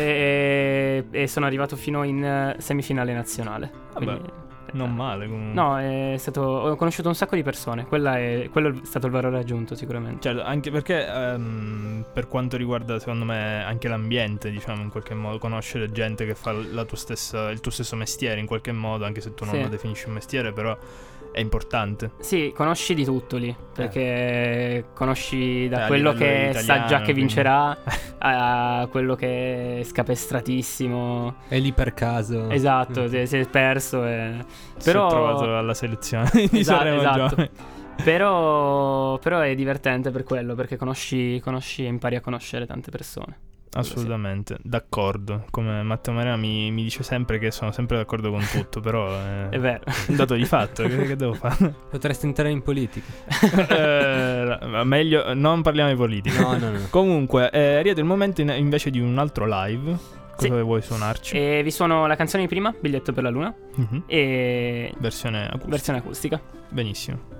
[SPEAKER 7] e, e sono arrivato fino in eh, semifinale nazionale.
[SPEAKER 5] Vabbè,
[SPEAKER 7] Quindi-
[SPEAKER 5] Non male comunque.
[SPEAKER 7] No, è stato, ho conosciuto un sacco di persone, quella è, quello è stato il valore aggiunto sicuramente.
[SPEAKER 5] Certo, anche perché ehm, per quanto riguarda secondo me anche l'ambiente, diciamo, in qualche modo, conoscere gente che fa la tua stessa, il tuo stesso mestiere in qualche modo, anche se tu non
[SPEAKER 7] Sì.
[SPEAKER 5] lo definisci un mestiere, però è importante.
[SPEAKER 7] Sì, conosci di tutto lì, perché conosci da
[SPEAKER 5] Eh, a
[SPEAKER 7] quello
[SPEAKER 5] livello
[SPEAKER 7] che
[SPEAKER 5] italiano,
[SPEAKER 7] sa già che
[SPEAKER 5] quindi.
[SPEAKER 7] vincerà a quello che è scapestratissimo.
[SPEAKER 6] È lì per caso.
[SPEAKER 7] Esatto,
[SPEAKER 6] Mm.
[SPEAKER 7] si è, si è perso. E...
[SPEAKER 5] Si
[SPEAKER 7] Però...
[SPEAKER 5] è trovato alla selezione di
[SPEAKER 7] Esatto,
[SPEAKER 5] Sanremo
[SPEAKER 7] esatto.
[SPEAKER 5] Giovani.
[SPEAKER 7] Però, però è divertente per quello, perché conosci, conosci e impari a conoscere tante persone.
[SPEAKER 5] Assolutamente, d'accordo. Come Matteo Marina mi, mi dice sempre che sono sempre d'accordo con tutto, però è,
[SPEAKER 7] È vero.
[SPEAKER 5] un dato di fatto, che, che devo fare?
[SPEAKER 6] Potresti entrare in politica.
[SPEAKER 5] Eh, meglio, non parliamo di politica.
[SPEAKER 6] No, no, no.
[SPEAKER 5] Comunque, è arrivato il momento in- invece di un altro live. Cosa
[SPEAKER 7] Sì.
[SPEAKER 5] vuoi suonarci?
[SPEAKER 7] E vi suono la canzone di prima, Biglietto per la Luna,
[SPEAKER 5] Mhm.
[SPEAKER 7] e
[SPEAKER 5] Versione acustica.
[SPEAKER 7] versione acustica.
[SPEAKER 5] Benissimo.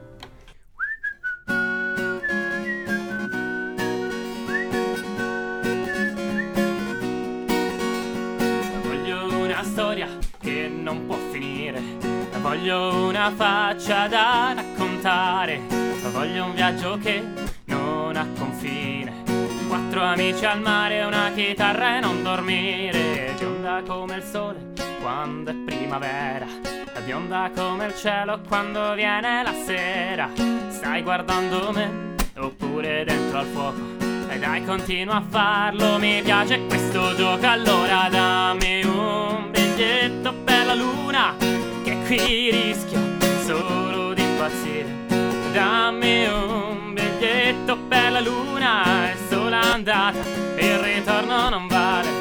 [SPEAKER 7] Voglio una storia che non può finire, voglio una faccia da raccontare, voglio un viaggio che non ha confine, quattro amici al mare, una chitarra e non dormire, bionda come il sole quando è primavera, bionda come il cielo quando viene la sera, stai guardando me oppure dentro al fuoco? E dai, continua a farlo, mi piace questo gioco. Allora dammi un biglietto per la luna, che qui rischio solo di impazzire. Dammi un biglietto per la luna, è sola andata, il ritorno non vale.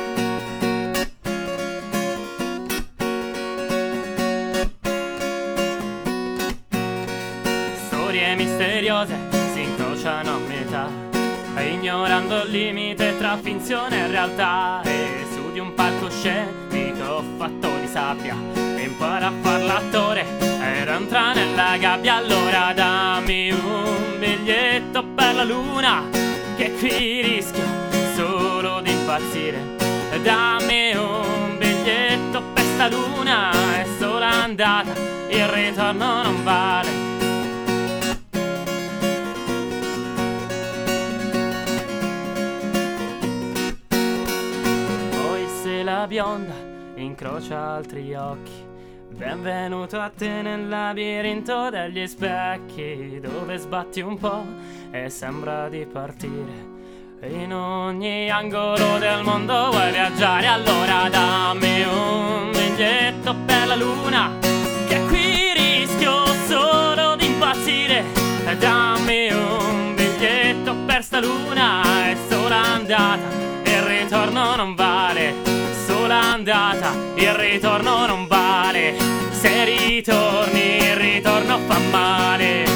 [SPEAKER 7] Storie misteriose si incrociano a metà, ignorando il limite tra finzione e realtà, e su di un palcoscenico fatto di sabbia impara a far l'attore ed entra nella gabbia. Allora dammi un biglietto per la luna, che qui rischio solo di impazzire. Dammi un biglietto per sta luna, è sola andata, il ritorno non vale. Poi se la bionda incrocia altri occhi, Benvenuto a te nel labirinto degli specchi, dove sbatti un po' e sembra di partire. In ogni angolo del mondo vuoi viaggiare, allora dammi un biglietto per la luna, che qui rischio solo di impazzire. E dammi un biglietto per sta luna, è sola andata, il ritorno non vale. Sola andata, il ritorno non vale. Se ritorni, il ritorno fa male.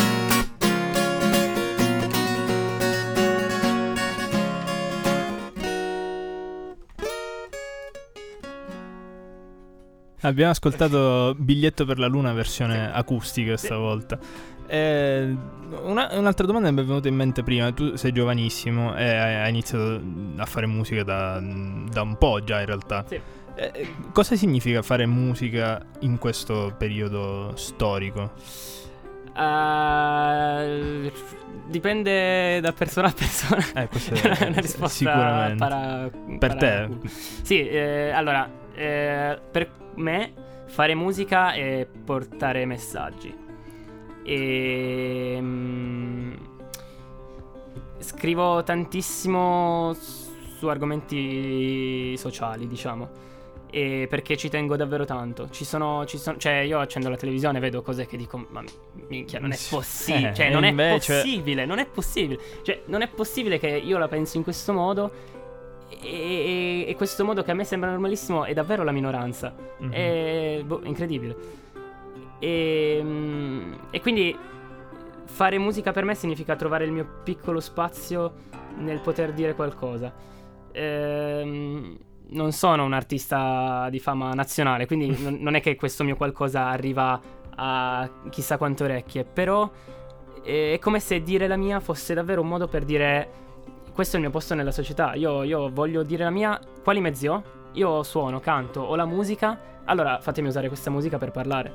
[SPEAKER 5] Abbiamo ascoltato Biglietto per la Luna versione acustica stavolta. Eh, una, un'altra domanda mi è venuta in mente prima. Tu sei giovanissimo e hai, hai iniziato a fare musica da, da un po' già in realtà.
[SPEAKER 7] Sì.
[SPEAKER 5] Eh, cosa significa fare musica in questo periodo storico?
[SPEAKER 7] Uh, dipende da persona a persona.
[SPEAKER 5] Eh, questa è
[SPEAKER 7] una risposta
[SPEAKER 5] sicuramente
[SPEAKER 7] para,
[SPEAKER 5] per
[SPEAKER 7] para
[SPEAKER 5] te.
[SPEAKER 7] Sì, eh, allora eh, per me fare musica è portare messaggi. E mm, scrivo tantissimo su argomenti sociali, diciamo. E perché ci tengo davvero tanto. Ci sono, ci sono, cioè io accendo la televisione e vedo cose che dico, ma minchia, non è possibile,
[SPEAKER 5] eh,
[SPEAKER 7] cioè non
[SPEAKER 5] invece...
[SPEAKER 7] è possibile, non è possibile, cioè non è possibile che io la penso in questo modo e, e, e questo modo che a me sembra normalissimo è davvero la minoranza. Mm-hmm. È boh, incredibile. E, e quindi fare musica per me significa trovare il mio piccolo spazio nel poter dire qualcosa. Ehm Non sono un artista di fama nazionale, quindi non, non è che questo mio qualcosa arriva a chissà quante orecchie, però è come se dire la mia fosse davvero un modo per dire questo è il mio posto nella società, io, io voglio dire la mia, quali mezzi ho? Io suono, canto, ho la musica, allora fatemi usare questa musica per parlare.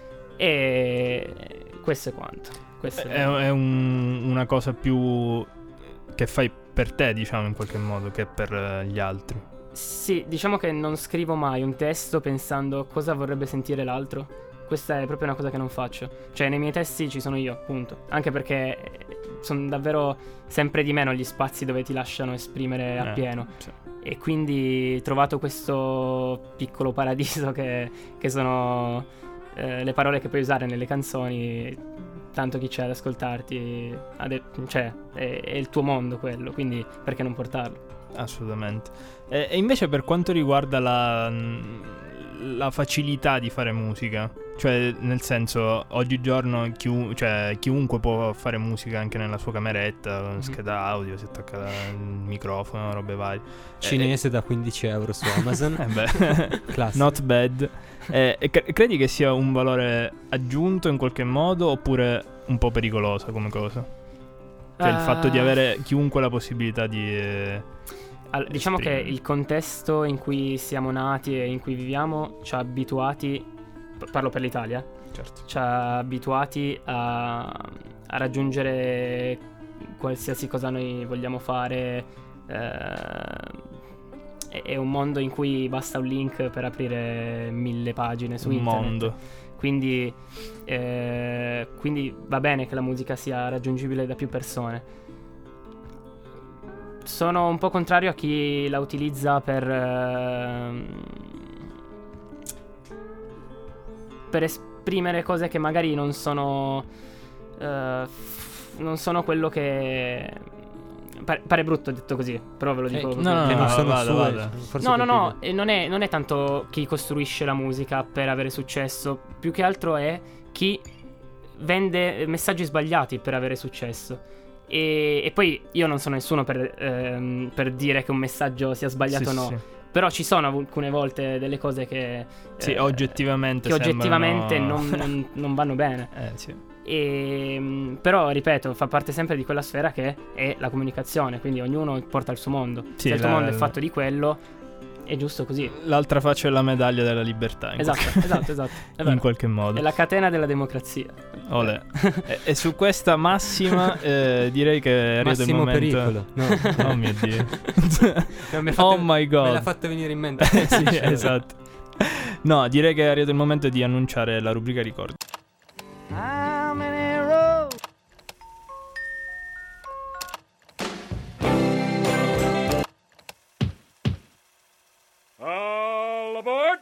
[SPEAKER 7] E questo è quanto. Questo è,
[SPEAKER 5] è, è un, una cosa più che fai per te, diciamo, in qualche modo, che per gli altri.
[SPEAKER 7] Sì, diciamo che non scrivo mai un testo pensando cosa vorrebbe sentire l'altro. Questa è proprio una cosa che non faccio. Cioè nei miei testi ci sono io, punto. Anche perché sono davvero sempre di meno gli spazi dove ti lasciano esprimere
[SPEAKER 5] eh,
[SPEAKER 7] appieno
[SPEAKER 5] sì.
[SPEAKER 7] E quindi trovato questo piccolo paradiso che, che sono eh, le parole che puoi usare nelle canzoni. Tanto chi c'è ad ascoltarti ade- cioè è, è il tuo mondo quello, quindi perché non portarlo?
[SPEAKER 5] Assolutamente. E, e invece per quanto riguarda la, la facilità di fare musica, cioè nel senso oggigiorno chiu- cioè, chiunque può fare musica anche nella sua cameretta con
[SPEAKER 7] Mm-hmm.
[SPEAKER 5] scheda audio, si attacca il microfono, robe varie.
[SPEAKER 6] Cinese eh, da quindici euro su Amazon.
[SPEAKER 5] eh beh, not bad. Eh, e cre- credi che sia un valore aggiunto in qualche modo oppure un po' pericolosa come cosa? Cioè uh... il fatto di avere chiunque la possibilità di... Eh,
[SPEAKER 7] Allora, diciamo che il contesto in cui siamo nati e in cui viviamo ci ha abituati, parlo per l'Italia,
[SPEAKER 5] certo.
[SPEAKER 7] ci ha abituati a, a raggiungere qualsiasi cosa noi vogliamo fare. Eh, è, è un mondo in cui basta un link per aprire mille pagine su
[SPEAKER 5] un
[SPEAKER 7] internet.
[SPEAKER 5] Mondo.
[SPEAKER 7] Quindi, eh, quindi va bene che la musica sia raggiungibile da più persone. Sono un po' contrario a chi la utilizza per eh, per esprimere cose che magari non sono eh, non sono quello che pare, pare brutto detto così, però ve lo dico.
[SPEAKER 5] Eh, no, no, no,
[SPEAKER 6] non
[SPEAKER 5] no,
[SPEAKER 6] sono
[SPEAKER 5] vada,
[SPEAKER 6] sue,
[SPEAKER 5] vada.
[SPEAKER 6] forse
[SPEAKER 7] no, no, no,
[SPEAKER 6] capito.
[SPEAKER 7] e non è, non è tanto chi costruisce la musica per avere successo, più che altro è chi vende messaggi sbagliati per avere successo. E, e poi io non sono nessuno per, ehm, per dire che un messaggio sia sbagliato o
[SPEAKER 5] sì,
[SPEAKER 7] no.
[SPEAKER 5] sì.
[SPEAKER 7] Però ci sono alcune volte delle cose che
[SPEAKER 5] Sì,
[SPEAKER 7] eh,
[SPEAKER 5] oggettivamente
[SPEAKER 7] che oggettivamente
[SPEAKER 5] sembrano...
[SPEAKER 7] non, non, non vanno bene.
[SPEAKER 5] Eh sì.
[SPEAKER 7] E, però ripeto, fa parte sempre di quella sfera che è la comunicazione. Quindi ognuno porta il suo mondo.
[SPEAKER 5] Sì,
[SPEAKER 7] Se il tuo
[SPEAKER 5] la-
[SPEAKER 7] mondo è fatto di quello, è giusto così.
[SPEAKER 5] L'altra faccia della medaglia della libertà in,
[SPEAKER 7] Esatto,
[SPEAKER 5] qualche...
[SPEAKER 7] esatto, esatto. È
[SPEAKER 5] in
[SPEAKER 7] vero.
[SPEAKER 5] qualche modo.
[SPEAKER 7] È la catena della democrazia.
[SPEAKER 5] Olè. e, e su questa massima eh, direi che è arrivato il
[SPEAKER 6] Massimo
[SPEAKER 5] momento.
[SPEAKER 6] pericolo. No.
[SPEAKER 5] Oh mio Dio.
[SPEAKER 6] No, mi ha fatto-
[SPEAKER 5] Oh my god.
[SPEAKER 6] Me l'ha fatto venire in mente.
[SPEAKER 5] Eh, sì, esatto. No, direi che è arrivato il momento di annunciare la rubrica ricordi.
[SPEAKER 4] All aboard!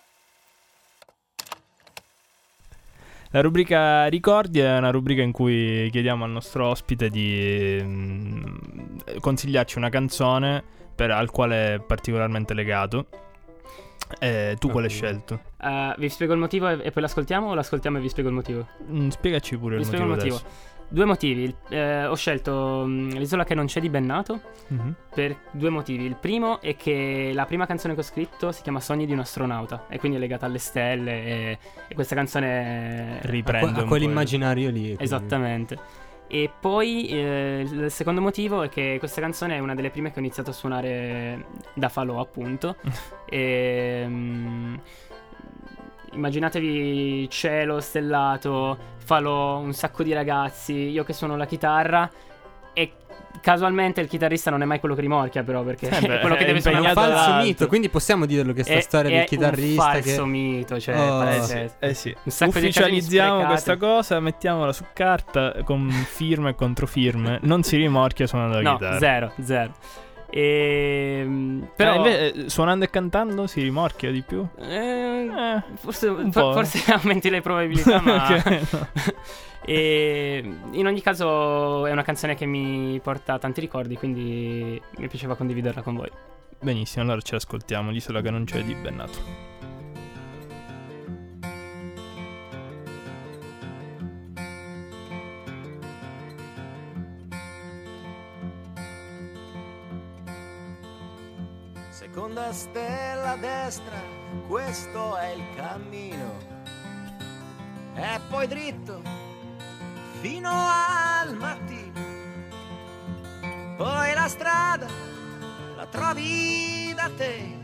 [SPEAKER 5] La rubrica ricordi è una rubrica in cui chiediamo al nostro ospite di mm, consigliarci una canzone per, al quale è particolarmente legato. Eh, tu quale hai scelto?
[SPEAKER 7] Uh, vi spiego il motivo e, e poi l'ascoltiamo o l'ascoltiamo e vi spiego il motivo?
[SPEAKER 5] Mm, spiegaci pure
[SPEAKER 7] Vi
[SPEAKER 5] il
[SPEAKER 7] spiego
[SPEAKER 5] motivo,
[SPEAKER 7] il motivo.
[SPEAKER 5] adesso.
[SPEAKER 7] Due motivi. Il- eh, ho scelto mm, L'isola che non c'è di Bennato
[SPEAKER 5] Mhm.
[SPEAKER 7] per due motivi. Il primo è che la prima canzone che ho scritto si chiama Sogni di un astronauta e quindi è legata alle stelle e, e questa canzone
[SPEAKER 5] Riprende
[SPEAKER 6] a, que- a
[SPEAKER 5] un
[SPEAKER 6] quell'immaginario lì. quindi.
[SPEAKER 7] Esattamente. E poi eh, il secondo motivo è che questa canzone è una delle prime che ho iniziato a suonare da falò, appunto. e, mm, immaginatevi cielo stellato, falò, un sacco di ragazzi, io che suono la chitarra e casualmente il chitarrista non è mai quello che rimorchia, però, perché
[SPEAKER 5] Eh beh,
[SPEAKER 7] è quello che
[SPEAKER 5] è
[SPEAKER 7] deve
[SPEAKER 6] È un
[SPEAKER 7] suonare.
[SPEAKER 5] impegnato
[SPEAKER 6] falso
[SPEAKER 5] l'altro.
[SPEAKER 6] mito, quindi possiamo dirlo che sta
[SPEAKER 7] È-
[SPEAKER 6] storia del
[SPEAKER 7] è
[SPEAKER 6] chitarrista
[SPEAKER 7] un falso
[SPEAKER 6] che...
[SPEAKER 7] mito, cioè
[SPEAKER 6] Oh.
[SPEAKER 7] palese-
[SPEAKER 5] Eh sì,
[SPEAKER 7] un sacco di occasioni
[SPEAKER 5] ufficializziamo
[SPEAKER 7] sprecate.
[SPEAKER 5] questa cosa, mettiamola su carta con firme e controfirme. Non si rimorchia suonando la
[SPEAKER 7] No,
[SPEAKER 5] chitarra.
[SPEAKER 7] zero, zero. E,
[SPEAKER 5] Però
[SPEAKER 7] però
[SPEAKER 5] invece, suonando e cantando si rimorchia di più.
[SPEAKER 7] eh,
[SPEAKER 5] Eh,
[SPEAKER 7] forse,
[SPEAKER 5] un
[SPEAKER 7] for-
[SPEAKER 5] po'.
[SPEAKER 7] forse aumenti le probabilità, ma
[SPEAKER 5] Ok, no.
[SPEAKER 7] e in ogni caso è una canzone che mi porta tanti ricordi, quindi mi piaceva condividerla con voi.
[SPEAKER 5] Benissimo, allora ci ascoltiamo L'isola che non c'è di Bennato.
[SPEAKER 9] Seconda stella a destra, questo è il cammino. E poi dritto fino al mattino. Poi la strada la trovi da te.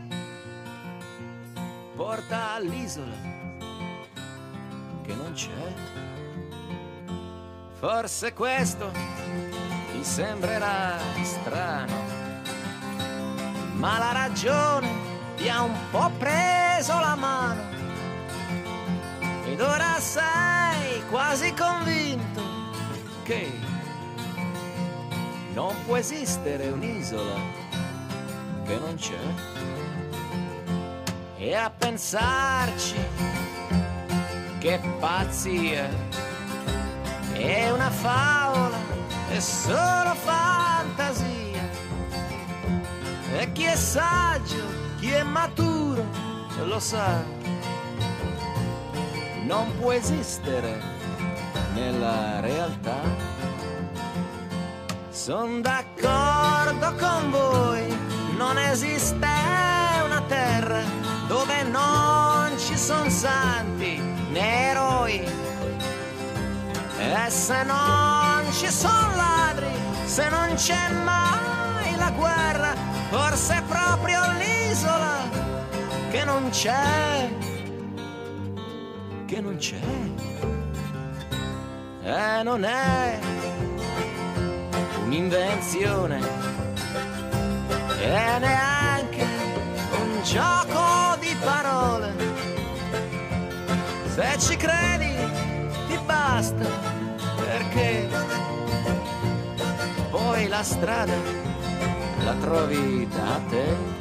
[SPEAKER 9] Porta all'isola che non c'è. Forse questo ti sembrerà strano, ma la ragione ti ha un po' preso la mano ed ora sei quasi convinto che non può esistere un'isola che non c'è. E a pensarci, che pazzia, è una favola, è solo fantasia. E chi è saggio, chi è maturo, lo sa, non può esistere nella realtà. Son d'accordo con voi, non esiste una terra dove non ci son santi né eroi. E se non ci son ladri, se non c'è mai la guerra, forse è proprio l'isola che non c'è, che non c'è. E non è un'invenzione e neanche un gioco di parole. Se ci credi ti basta, perché poi la strada la trovi da te.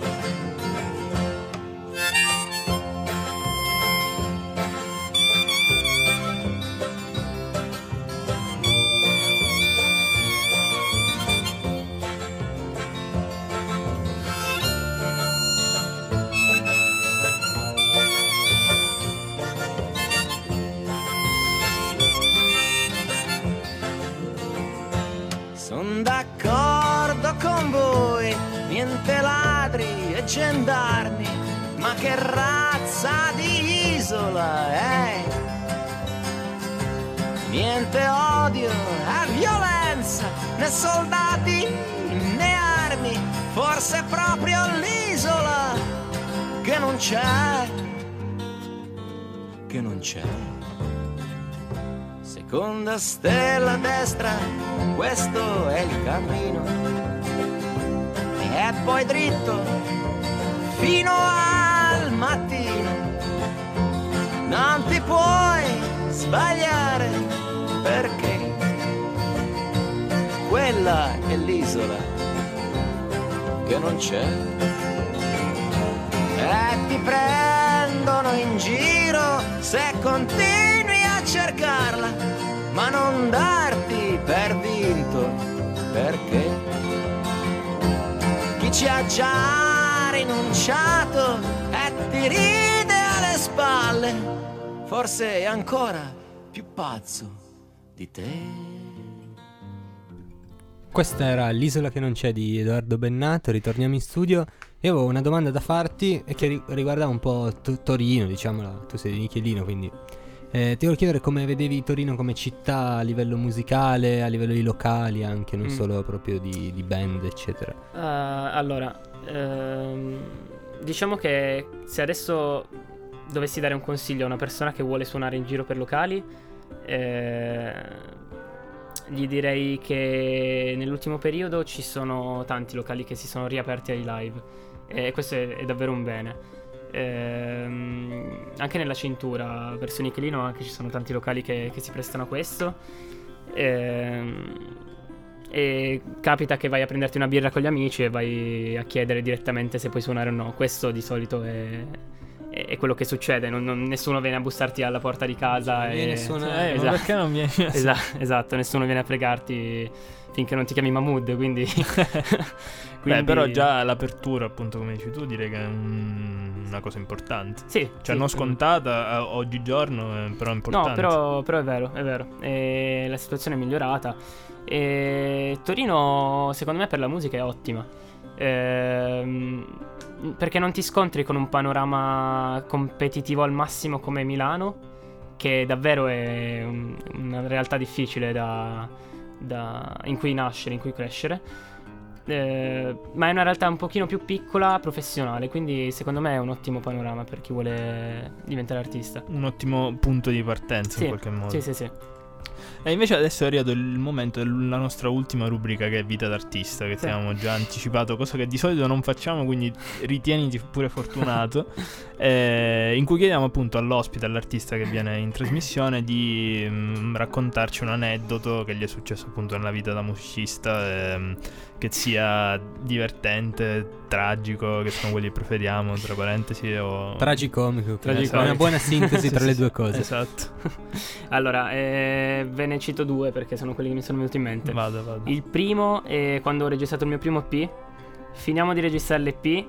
[SPEAKER 9] Son d'accordo con voi, niente ladri e gendarmi, ma che razza di isola è? Niente odio e violenza, né soldati né armi, forse è proprio l'isola che non c'è, che non c'è. Seconda stella a destra, questo è il cammino. E poi dritto fino al mattino. non ti puoi sbagliare, perché quella è l'isola che non c'è. E ti prendono in giro se continui a cercarla, ma non darti per vinto, perché chi ci ha già rinunciato e ti ride alle spalle, forse è ancora più pazzo di te.
[SPEAKER 6] Questa era L'isola che non c'è di Edoardo Bennato. Ritorniamo in studio e avevo una domanda da farti e che ri- riguardava un po' t- Torino, diciamola, tu sei di Michelino, quindi eh, ti volevo chiedere come vedevi Torino come città a livello musicale, a livello di locali anche, non
[SPEAKER 7] Mm.
[SPEAKER 6] solo proprio di, di band eccetera.
[SPEAKER 7] Uh, allora, ehm, diciamo che se adesso dovessi dare un consiglio a una persona che vuole suonare in giro per locali, eh, gli direi che nell'ultimo periodo ci sono tanti locali che si sono riaperti ai live, e questo è, è davvero un bene. Ehm, anche nella cintura verso Nichelino anche ci sono tanti locali che, che si prestano a questo. Ehm, e capita che vai a prenderti una birra con gli amici e vai a chiedere direttamente se puoi suonare o no. Questo di solito è, è, è quello che succede. non, non, nessuno viene a bussarti alla porta di casa e,
[SPEAKER 6] Viene a suonare.
[SPEAKER 5] Eh, ma
[SPEAKER 7] esatto.
[SPEAKER 5] perché non vieni?
[SPEAKER 7] Esa- esatto, nessuno viene a pregarti finché non ti chiami Mahmood, quindi...
[SPEAKER 5] Beh,
[SPEAKER 7] quindi-
[SPEAKER 5] però già l'apertura, appunto, come dici tu, direi che è un- una cosa importante.
[SPEAKER 7] Sì,
[SPEAKER 5] Cioè,
[SPEAKER 7] sì.
[SPEAKER 5] non scontata eh, oggigiorno, eh, però è importante.
[SPEAKER 7] No, però, però è vero, è vero. E la situazione è migliorata. E Torino, secondo me, per la musica è ottima. Ehm, perché non ti scontri con un panorama competitivo al massimo come Milano, che davvero è un- una realtà difficile da, da- in cui nascere, in cui crescere. Eh, ma è una realtà un pochino più piccola, professionale, quindi secondo me è un ottimo panorama per chi vuole diventare artista.
[SPEAKER 5] Un ottimo punto di partenza,
[SPEAKER 7] Sì,
[SPEAKER 5] in qualche modo.
[SPEAKER 7] sì, sì, sì.
[SPEAKER 5] E invece adesso è arrivato il momento della nostra ultima rubrica, che è Vita d'artista, che
[SPEAKER 7] Sì.
[SPEAKER 5] ti abbiamo già anticipato, cosa che di solito non facciamo, quindi ritieniti pure fortunato, eh, in cui chiediamo appunto all'ospite, all'artista che viene in trasmissione, di mm, raccontarci un aneddoto che gli è successo appunto nella vita da musicista, ehm, che sia divertente, tragico, che sono quelli che preferiamo, tra parentesi, o...
[SPEAKER 6] Tragicomico,
[SPEAKER 7] Tragicomico.
[SPEAKER 6] è una buona sintesi
[SPEAKER 5] Sì,
[SPEAKER 6] tra
[SPEAKER 5] sì,
[SPEAKER 6] le
[SPEAKER 5] sì.
[SPEAKER 6] due cose.
[SPEAKER 5] Esatto.
[SPEAKER 7] Allora, eh, ve ne cito due perché sono quelli che mi sono venuti in mente.
[SPEAKER 5] Vado, vado.
[SPEAKER 7] Il primo è quando ho registrato il mio primo E P. Finiamo di registrare l'E P.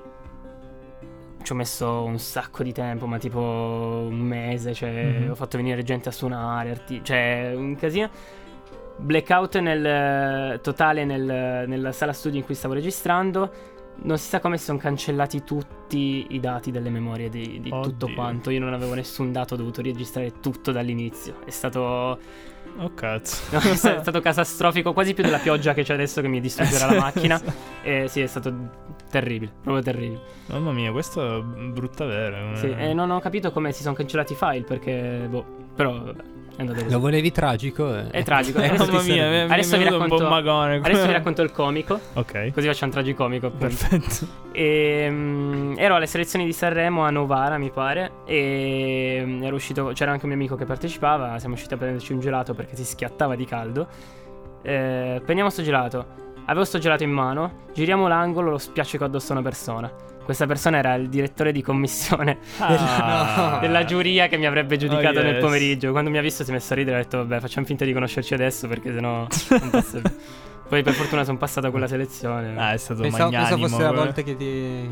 [SPEAKER 7] Ci ho messo un sacco di tempo, ma tipo un mese. Cioè,
[SPEAKER 5] Mhm.
[SPEAKER 7] ho fatto venire gente a suonare, arti- cioè, un casino. Blackout nel totale nel- nella sala studio in cui stavo registrando. Non si sa come si sono cancellati tutti i dati delle memorie di, di tutto
[SPEAKER 5] Oddio.
[SPEAKER 7] quanto. Io non avevo nessun dato, ho dovuto registrare tutto dall'inizio. È stato
[SPEAKER 5] Oh cazzo.
[SPEAKER 7] no, è sta- è stato catastrofico, quasi più della pioggia che c'è adesso che mi distruggerà la macchina. E sì, è stato terribile, proprio terribile.
[SPEAKER 5] Mamma mia, questo è brutta vera.
[SPEAKER 7] Sì, e non ho capito come si sono cancellati i file perché boh, però vabbè, è andato così.
[SPEAKER 6] Lo volevi tragico? eh?
[SPEAKER 7] È tragico.
[SPEAKER 6] Eh,
[SPEAKER 7] Adesso
[SPEAKER 5] Mamma
[SPEAKER 6] ti
[SPEAKER 5] mia,
[SPEAKER 6] serve.
[SPEAKER 5] mi- mi
[SPEAKER 7] Adesso
[SPEAKER 5] è
[SPEAKER 7] vi
[SPEAKER 5] venuto un po'
[SPEAKER 7] racconto-
[SPEAKER 5] magone.
[SPEAKER 7] Adesso vi racconto il comico,
[SPEAKER 5] Ok,
[SPEAKER 7] così faccio un tragicomico appunto.
[SPEAKER 5] perfetto.
[SPEAKER 7] E, mm, ero alle selezioni di Sanremo a Novara, mi pare. E mm, ero uscito. C'era anche un mio amico che partecipava. Siamo usciti a prenderci un gelato perché si schiattava di caldo. Eh, prendiamo sto gelato. Avevo sto gelato in mano. Giriamo l'angolo, lo spiaccico addosso a una persona. Questa persona era il direttore di commissione
[SPEAKER 5] Ah.
[SPEAKER 7] della giuria che mi avrebbe giudicato
[SPEAKER 5] Oh,
[SPEAKER 7] nel
[SPEAKER 5] yes.
[SPEAKER 7] pomeriggio. Quando mi ha visto si è messo a ridere e ha detto vabbè, facciamo finta di conoscerci adesso perché sennò non passa più. Poi per fortuna sono passato a quella selezione.
[SPEAKER 5] Ah, è stato
[SPEAKER 6] Pensavo, pensavo
[SPEAKER 5] magnanimo.
[SPEAKER 6] fosse la
[SPEAKER 5] eh.
[SPEAKER 6] volta che ti...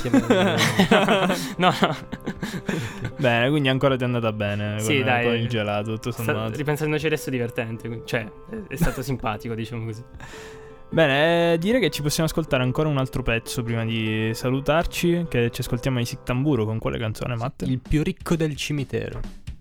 [SPEAKER 6] ti
[SPEAKER 7] No, no.
[SPEAKER 5] Bene, quindi ancora ti è andata bene
[SPEAKER 7] Sì,
[SPEAKER 5] con,
[SPEAKER 7] dai.
[SPEAKER 5] con il gelato, tutto
[SPEAKER 7] Sta-
[SPEAKER 5] sommato.
[SPEAKER 7] ripensandoci adesso è divertente, quindi- cioè è, è stato simpatico, diciamo così.
[SPEAKER 5] Bene, eh, direi che ci possiamo ascoltare ancora un altro pezzo prima di salutarci, che ci ascoltiamo i Sic Tamburo. Con quale canzone, Matte?
[SPEAKER 6] Il più ricco del cimitero.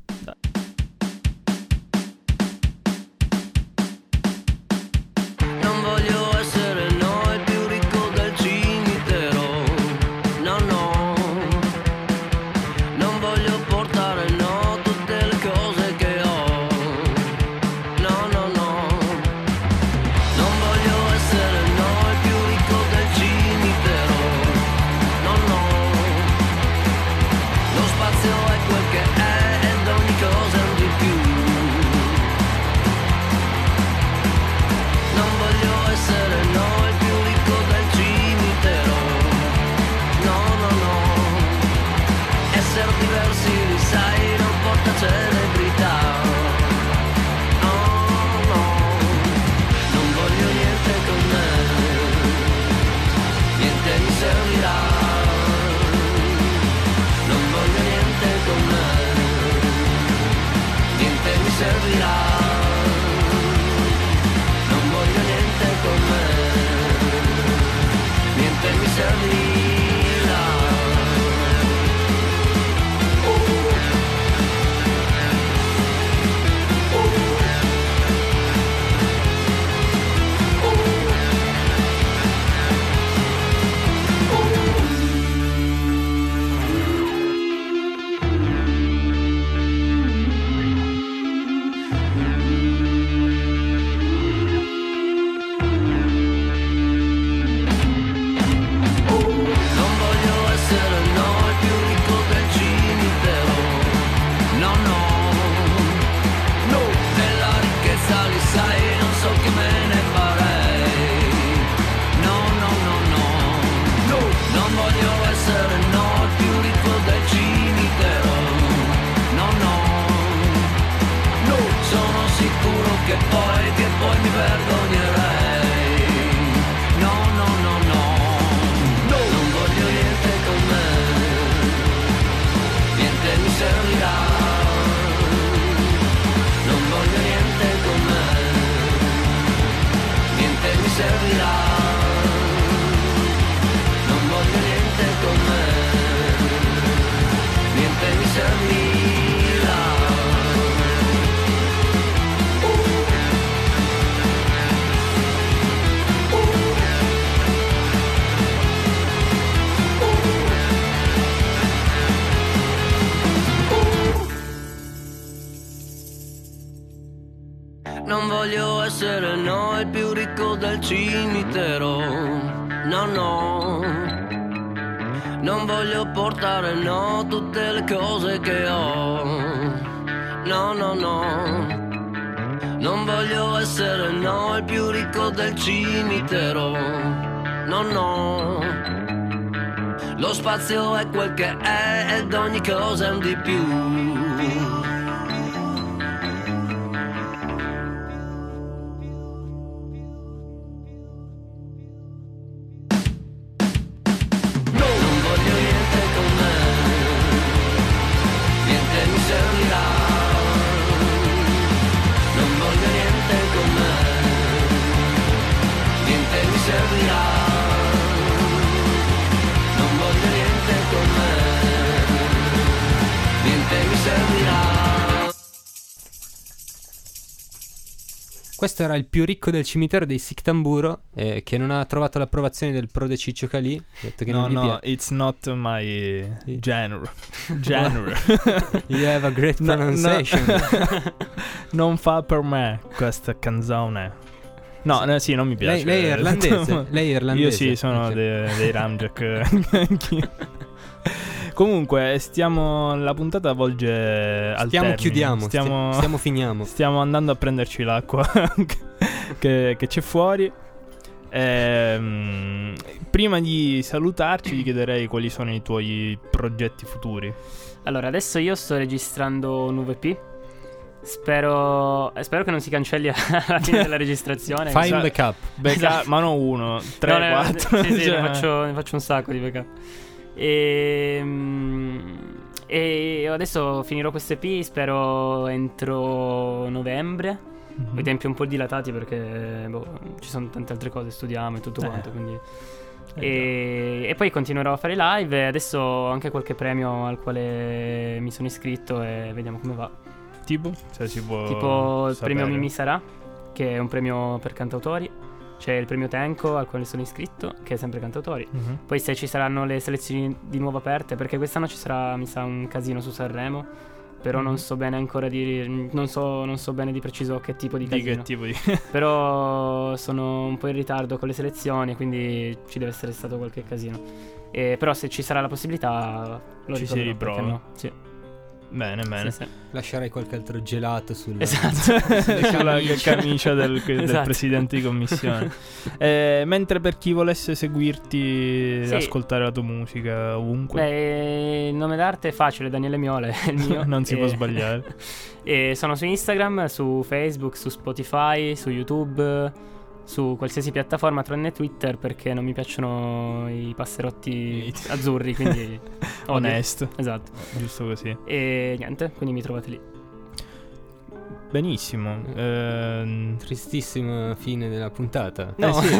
[SPEAKER 9] Non voglio essere no il più ricco del cimitero, no no. Non voglio portare no tutte le cose che ho, no no no. Non voglio essere no il più ricco del cimitero, no no. Lo spazio è quel che è e celebrità. No, no, non voglio niente con me, niente mi servirà. Non voglio niente con me, niente mi servirà. Non voglio niente con me, niente mi servirà. Che poi, che poi mi vergognerei. No, no, no, no, no. Non voglio niente con me, niente mi servirà. Non voglio niente con me, niente mi servirà. Non voglio niente con me, niente mi servirà. Non voglio essere no il più ricco del cimitero, no no. Non voglio portare no tutte le cose che ho, no no no. Non voglio essere no il più ricco del cimitero, no no. Lo spazio è quel che è ed ogni cosa è un di più.
[SPEAKER 6] Questo era il più ricco del cimitero dei Sic Tamburo, eh, che non ha trovato l'approvazione del prode Ciccio Calì. Ha detto che
[SPEAKER 5] no,
[SPEAKER 6] non gli
[SPEAKER 5] no,
[SPEAKER 6] piace.
[SPEAKER 5] it's not my genre. Genre.
[SPEAKER 6] You have a great
[SPEAKER 5] No,
[SPEAKER 6] pronunciation.
[SPEAKER 5] no. Non fa per me questa canzone. No, no, sì, non mi piace.
[SPEAKER 6] Lei, lei è irlandese. Lei è irlandese.
[SPEAKER 5] Io sì, sono
[SPEAKER 6] Ok.
[SPEAKER 5] dei, dei Ramjack. Anch'io. Comunque, stiamo. La puntata volge al
[SPEAKER 6] Stiamo
[SPEAKER 5] termine.
[SPEAKER 6] chiudiamo.
[SPEAKER 5] Stiamo,
[SPEAKER 6] sti- stiamo finiamo.
[SPEAKER 5] stiamo andando a prenderci l'acqua che, che c'è fuori. Ehm, prima di salutarci, ti chiederei quali sono i tuoi progetti futuri.
[SPEAKER 7] Allora, adesso io sto registrando un V P. Spero, eh, spero che non si cancelli alla fine della registrazione.
[SPEAKER 6] Fai un
[SPEAKER 5] Sa-
[SPEAKER 6] backup.
[SPEAKER 5] Backup,
[SPEAKER 7] Esatto.
[SPEAKER 5] ma non uno, tre,
[SPEAKER 7] No, ne-
[SPEAKER 5] quattro.
[SPEAKER 7] Sì, sì,
[SPEAKER 5] cioè-
[SPEAKER 7] ne, faccio, ne faccio un sacco di backup. E, e adesso finirò questo E P, spero entro novembre.
[SPEAKER 5] Mhm.
[SPEAKER 7] Ho i tempi un po' dilatati perché boh, ci sono tante altre cose, studiamo e tutto
[SPEAKER 5] Eh.
[SPEAKER 7] quanto, quindi...
[SPEAKER 5] Eh,
[SPEAKER 7] E, e poi continuerò a fare live. E adesso ho anche qualche premio al quale mi sono iscritto e vediamo come va.
[SPEAKER 5] Tipo? Cioè si può
[SPEAKER 7] Tipo il
[SPEAKER 5] sapere.
[SPEAKER 7] premio Mimi Sarà, che è un premio per cantautori. C'è il premio Tenco al quale sono iscritto, che è sempre cantautori.
[SPEAKER 5] Mhm.
[SPEAKER 7] Poi se ci saranno le selezioni di nuovo aperte, perché quest'anno ci sarà, mi sa, un casino su Sanremo. Però non so bene ancora di non so, non so bene di preciso che tipo di
[SPEAKER 5] Di
[SPEAKER 7] casino.
[SPEAKER 5] che tipo di...
[SPEAKER 7] Però sono un po' in ritardo con le selezioni, quindi ci deve essere stato qualche casino. E, però se ci sarà la possibilità lo
[SPEAKER 5] Ci si
[SPEAKER 7] riproverò, perché
[SPEAKER 5] riprova.
[SPEAKER 7] no? Sì.
[SPEAKER 5] Bene, bene.
[SPEAKER 7] Sì, sì.
[SPEAKER 6] Lascerai qualche altro gelato sul
[SPEAKER 7] Esatto.
[SPEAKER 5] Sulla camicia del, del
[SPEAKER 7] Esatto.
[SPEAKER 5] presidente di commissione. Eh, mentre per chi volesse seguirti,
[SPEAKER 7] Sì.
[SPEAKER 5] ascoltare la tua musica ovunque,
[SPEAKER 7] Beh, il nome d'arte è facile, Daniele Miole è il mio.
[SPEAKER 5] non si
[SPEAKER 7] E-
[SPEAKER 5] può sbagliare.
[SPEAKER 7] E sono su Instagram, su Facebook, su Spotify, su YouTube, su qualsiasi piattaforma tranne Twitter, perché non mi piacciono i passerotti azzurri, quindi odio.
[SPEAKER 5] Onesto,
[SPEAKER 7] Esatto.
[SPEAKER 5] giusto così.
[SPEAKER 7] E niente, quindi mi trovate lì.
[SPEAKER 5] Benissimo. Ehm,
[SPEAKER 6] Tristissima fine della puntata.
[SPEAKER 5] Eh
[SPEAKER 7] No.
[SPEAKER 5] sì.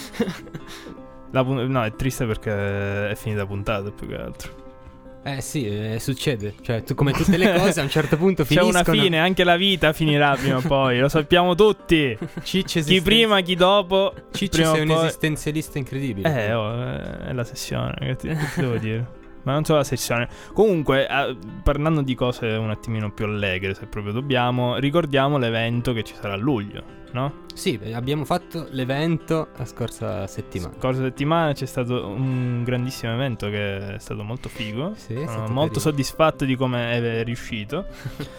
[SPEAKER 5] la pun- no, è triste perché è finita la puntata più che altro.
[SPEAKER 6] Eh sì, eh, succede. Cioè, tu, come tutte le cose, a un certo punto
[SPEAKER 5] C'è
[SPEAKER 6] finiscono.
[SPEAKER 5] una fine, anche la vita finirà prima o poi, lo sappiamo tutti.
[SPEAKER 6] Ciccio
[SPEAKER 5] Chi prima, chi dopo.
[SPEAKER 6] Ciccio
[SPEAKER 5] prima
[SPEAKER 6] sei
[SPEAKER 5] o
[SPEAKER 6] un
[SPEAKER 5] poi-
[SPEAKER 6] esistenzialista incredibile.
[SPEAKER 5] Eh, oh, è la sessione, che ti, che ti devo dire? Ma non solo la sessione. Comunque, eh, parlando di cose un attimino più allegre, se proprio dobbiamo, ricordiamo l'evento che ci sarà a luglio, no?
[SPEAKER 6] Sì, abbiamo fatto l'evento la scorsa settimana.
[SPEAKER 5] Scorsa settimana c'è stato un grandissimo evento che è stato molto figo.
[SPEAKER 6] Sì, è
[SPEAKER 5] Sono
[SPEAKER 6] stato
[SPEAKER 5] molto
[SPEAKER 6] carino.
[SPEAKER 5] soddisfatto di come è riuscito.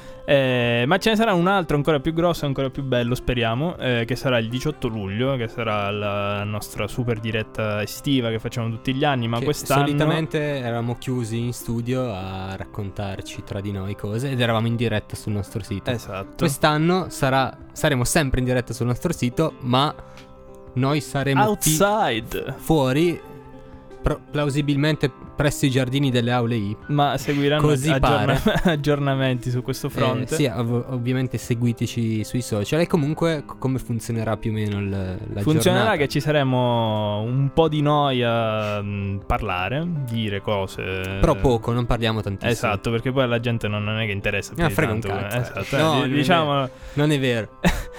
[SPEAKER 5] Eh, ma ce ne sarà un altro ancora più grosso, ancora più bello, speriamo, eh, che sarà il diciotto luglio, che sarà la nostra super diretta estiva che facciamo tutti gli anni, ma
[SPEAKER 6] Che
[SPEAKER 5] quest'anno
[SPEAKER 6] solitamente eravamo chiusi in studio a raccontarci tra di noi cose ed eravamo in diretta sul nostro sito.
[SPEAKER 5] Esatto.
[SPEAKER 6] Quest'anno sarà, saremo sempre in diretta sul nostro sito, ma noi saremo qui
[SPEAKER 5] Outside.
[SPEAKER 6] fuori, pro- plausibilmente presso i giardini delle aule I.
[SPEAKER 5] Ma seguiranno
[SPEAKER 6] Così
[SPEAKER 5] aggiorna-
[SPEAKER 6] pare.
[SPEAKER 5] aggiornamenti su questo fronte.
[SPEAKER 6] Eh, sì, ov- ovviamente seguiteci sui social. E comunque c- come funzionerà più o meno l- la
[SPEAKER 5] Funzionerà
[SPEAKER 6] giornata?
[SPEAKER 5] che ci saremo un po' di noi a mh, parlare, dire cose.
[SPEAKER 6] Però poco, non parliamo tantissimo.
[SPEAKER 5] Esatto, perché poi alla gente non, non è che interessa più
[SPEAKER 6] Ah,
[SPEAKER 5] di
[SPEAKER 6] frega un
[SPEAKER 5] tanto.
[SPEAKER 6] cazzo, eh.
[SPEAKER 5] Esatto,
[SPEAKER 6] No,
[SPEAKER 5] eh,
[SPEAKER 6] non è
[SPEAKER 5] diciamo.
[SPEAKER 6] Non è vero.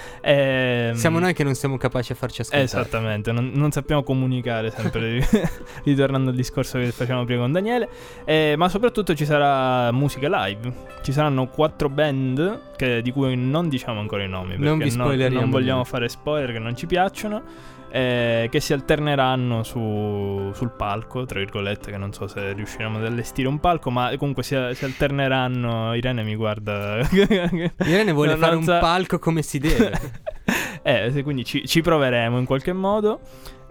[SPEAKER 5] ehm,
[SPEAKER 6] Siamo noi che non siamo capaci a farci ascoltare.
[SPEAKER 5] Esattamente, non, non sappiamo comunicare sempre, ritornando al discorso che facevamo prima con Daniele. Eh, ma soprattutto ci sarà musica live. Ci saranno quattro band che, di cui non diciamo ancora i nomi, perché
[SPEAKER 6] Non vi
[SPEAKER 5] no-
[SPEAKER 6] spoileriamo
[SPEAKER 5] non vogliamo
[SPEAKER 6] niente.
[SPEAKER 5] fare spoiler che non ci piacciono. eh, che si alterneranno su, sul palco, tra virgolette, che non so se riusciremo ad allestire un palco, ma comunque si, si alterneranno. Irene mi guarda.
[SPEAKER 6] Irene vuole
[SPEAKER 5] Non-
[SPEAKER 6] fare
[SPEAKER 5] non
[SPEAKER 6] un
[SPEAKER 5] sa-
[SPEAKER 6] palco come si deve.
[SPEAKER 5] eh, se- quindi ci, ci proveremo in qualche modo.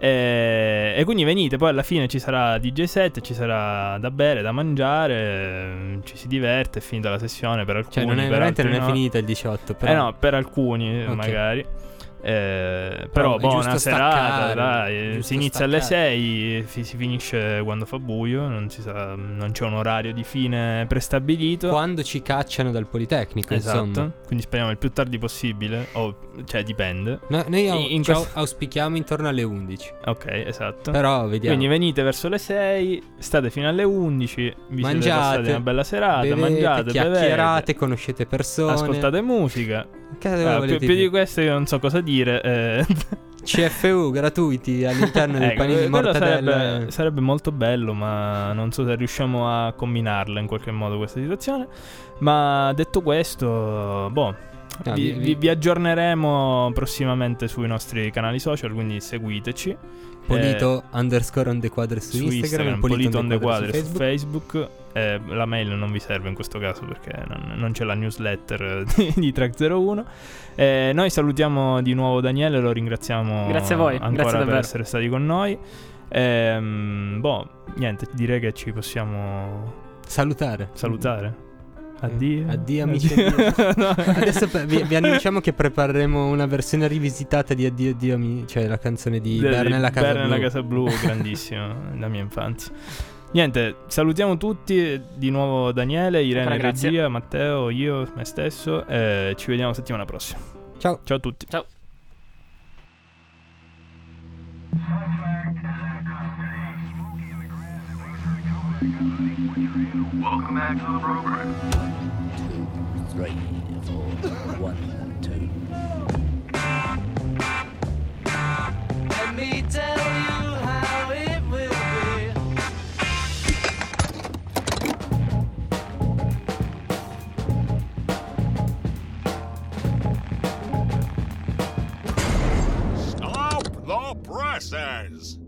[SPEAKER 5] Eh, e quindi venite, poi alla fine ci sarà D J set, ci sarà da bere, da mangiare, eh, ci si diverte, è finita la sessione per alcuni.
[SPEAKER 6] Cioè, non è
[SPEAKER 5] per
[SPEAKER 6] veramente
[SPEAKER 5] altri
[SPEAKER 6] non è
[SPEAKER 5] no.
[SPEAKER 6] finita il diciotto. Però...
[SPEAKER 5] Eh no, per alcuni
[SPEAKER 6] Ok.
[SPEAKER 5] magari. Eh,
[SPEAKER 6] Però
[SPEAKER 5] però
[SPEAKER 6] è
[SPEAKER 5] buona
[SPEAKER 6] giusto
[SPEAKER 5] serata,
[SPEAKER 6] staccare,
[SPEAKER 5] dai.
[SPEAKER 6] giusto
[SPEAKER 5] Si inizia alle
[SPEAKER 6] staccare.
[SPEAKER 5] sei, fi- si finisce quando fa buio, non si sa, non c'è un orario di fine prestabilito.
[SPEAKER 6] Quando ci cacciano dal Politecnico,
[SPEAKER 5] Esatto,
[SPEAKER 6] insomma.
[SPEAKER 5] quindi speriamo il più tardi possibile, o cioè dipende.
[SPEAKER 6] No, noi au-
[SPEAKER 5] In- in
[SPEAKER 6] ci
[SPEAKER 5] questo-
[SPEAKER 6] au- auspichiamo intorno alle undici.
[SPEAKER 5] Ok, esatto.
[SPEAKER 6] Però vediamo.
[SPEAKER 5] Quindi venite verso le sei, state fino alle undici, vi siete
[SPEAKER 6] Mangiate,
[SPEAKER 5] passati una bella serata,
[SPEAKER 6] bevete,
[SPEAKER 5] mangiate,
[SPEAKER 6] chiacchierate,
[SPEAKER 5] bevete,
[SPEAKER 6] conoscete persone.
[SPEAKER 5] ascoltate musica.
[SPEAKER 6] Che
[SPEAKER 5] Ah,
[SPEAKER 6] volete
[SPEAKER 5] più, più
[SPEAKER 6] più?
[SPEAKER 5] di questo io non so cosa dire. eh.
[SPEAKER 6] C F U gratuiti all'interno dei
[SPEAKER 5] Ecco,
[SPEAKER 6] panini
[SPEAKER 5] quello
[SPEAKER 6] mortadella.
[SPEAKER 5] sarebbe, sarebbe molto bello, ma non so se riusciamo a combinarla in qualche modo questa situazione. Ma detto questo, boh,
[SPEAKER 6] Ah,
[SPEAKER 5] vi,
[SPEAKER 6] vi-
[SPEAKER 5] vi- vi aggiorneremo prossimamente sui nostri canali social, quindi seguiteci.
[SPEAKER 6] Polito underscore on the quadre su,
[SPEAKER 5] su
[SPEAKER 6] Instagram,
[SPEAKER 5] Instagram,
[SPEAKER 6] Polito,
[SPEAKER 5] Polito on the
[SPEAKER 6] quadre
[SPEAKER 5] Quadre
[SPEAKER 6] su
[SPEAKER 5] su
[SPEAKER 6] Facebook.
[SPEAKER 5] Facebook. Eh, la mail non vi serve in questo caso perché non, non c'è la newsletter di, di Track zero uno. Eh, noi salutiamo di nuovo Daniele, lo ringraziamo
[SPEAKER 7] Grazie a voi,
[SPEAKER 5] ancora
[SPEAKER 7] grazie
[SPEAKER 5] per
[SPEAKER 7] davvero.
[SPEAKER 5] essere stati con noi. Ehm, boh, niente, direi che ci possiamo
[SPEAKER 6] Salutare.
[SPEAKER 5] salutare. Addio.
[SPEAKER 6] Addio, amici. Addio.
[SPEAKER 5] No.
[SPEAKER 6] Adesso pe- vi, vi annunciamo che prepareremo una versione rivisitata di Addio Addio amici, cioè la canzone di
[SPEAKER 5] De-
[SPEAKER 6] Berna e la Casa
[SPEAKER 5] Berna e
[SPEAKER 6] Blu.
[SPEAKER 5] la Casa Blu, grandissimo, la mia infanzia. Niente, salutiamo tutti, di nuovo Daniele, Irene
[SPEAKER 7] Ancora
[SPEAKER 5] in
[SPEAKER 7] grazie.
[SPEAKER 5] regia, Matteo, io, me stesso, e ci vediamo settimana prossima.
[SPEAKER 6] Ciao.
[SPEAKER 5] Ciao a tutti.
[SPEAKER 7] Ciao.
[SPEAKER 1] Welcome back to the program.
[SPEAKER 2] Two, three, four, one, two.
[SPEAKER 9] Let me tell you how it will be.
[SPEAKER 10] Stop the presses!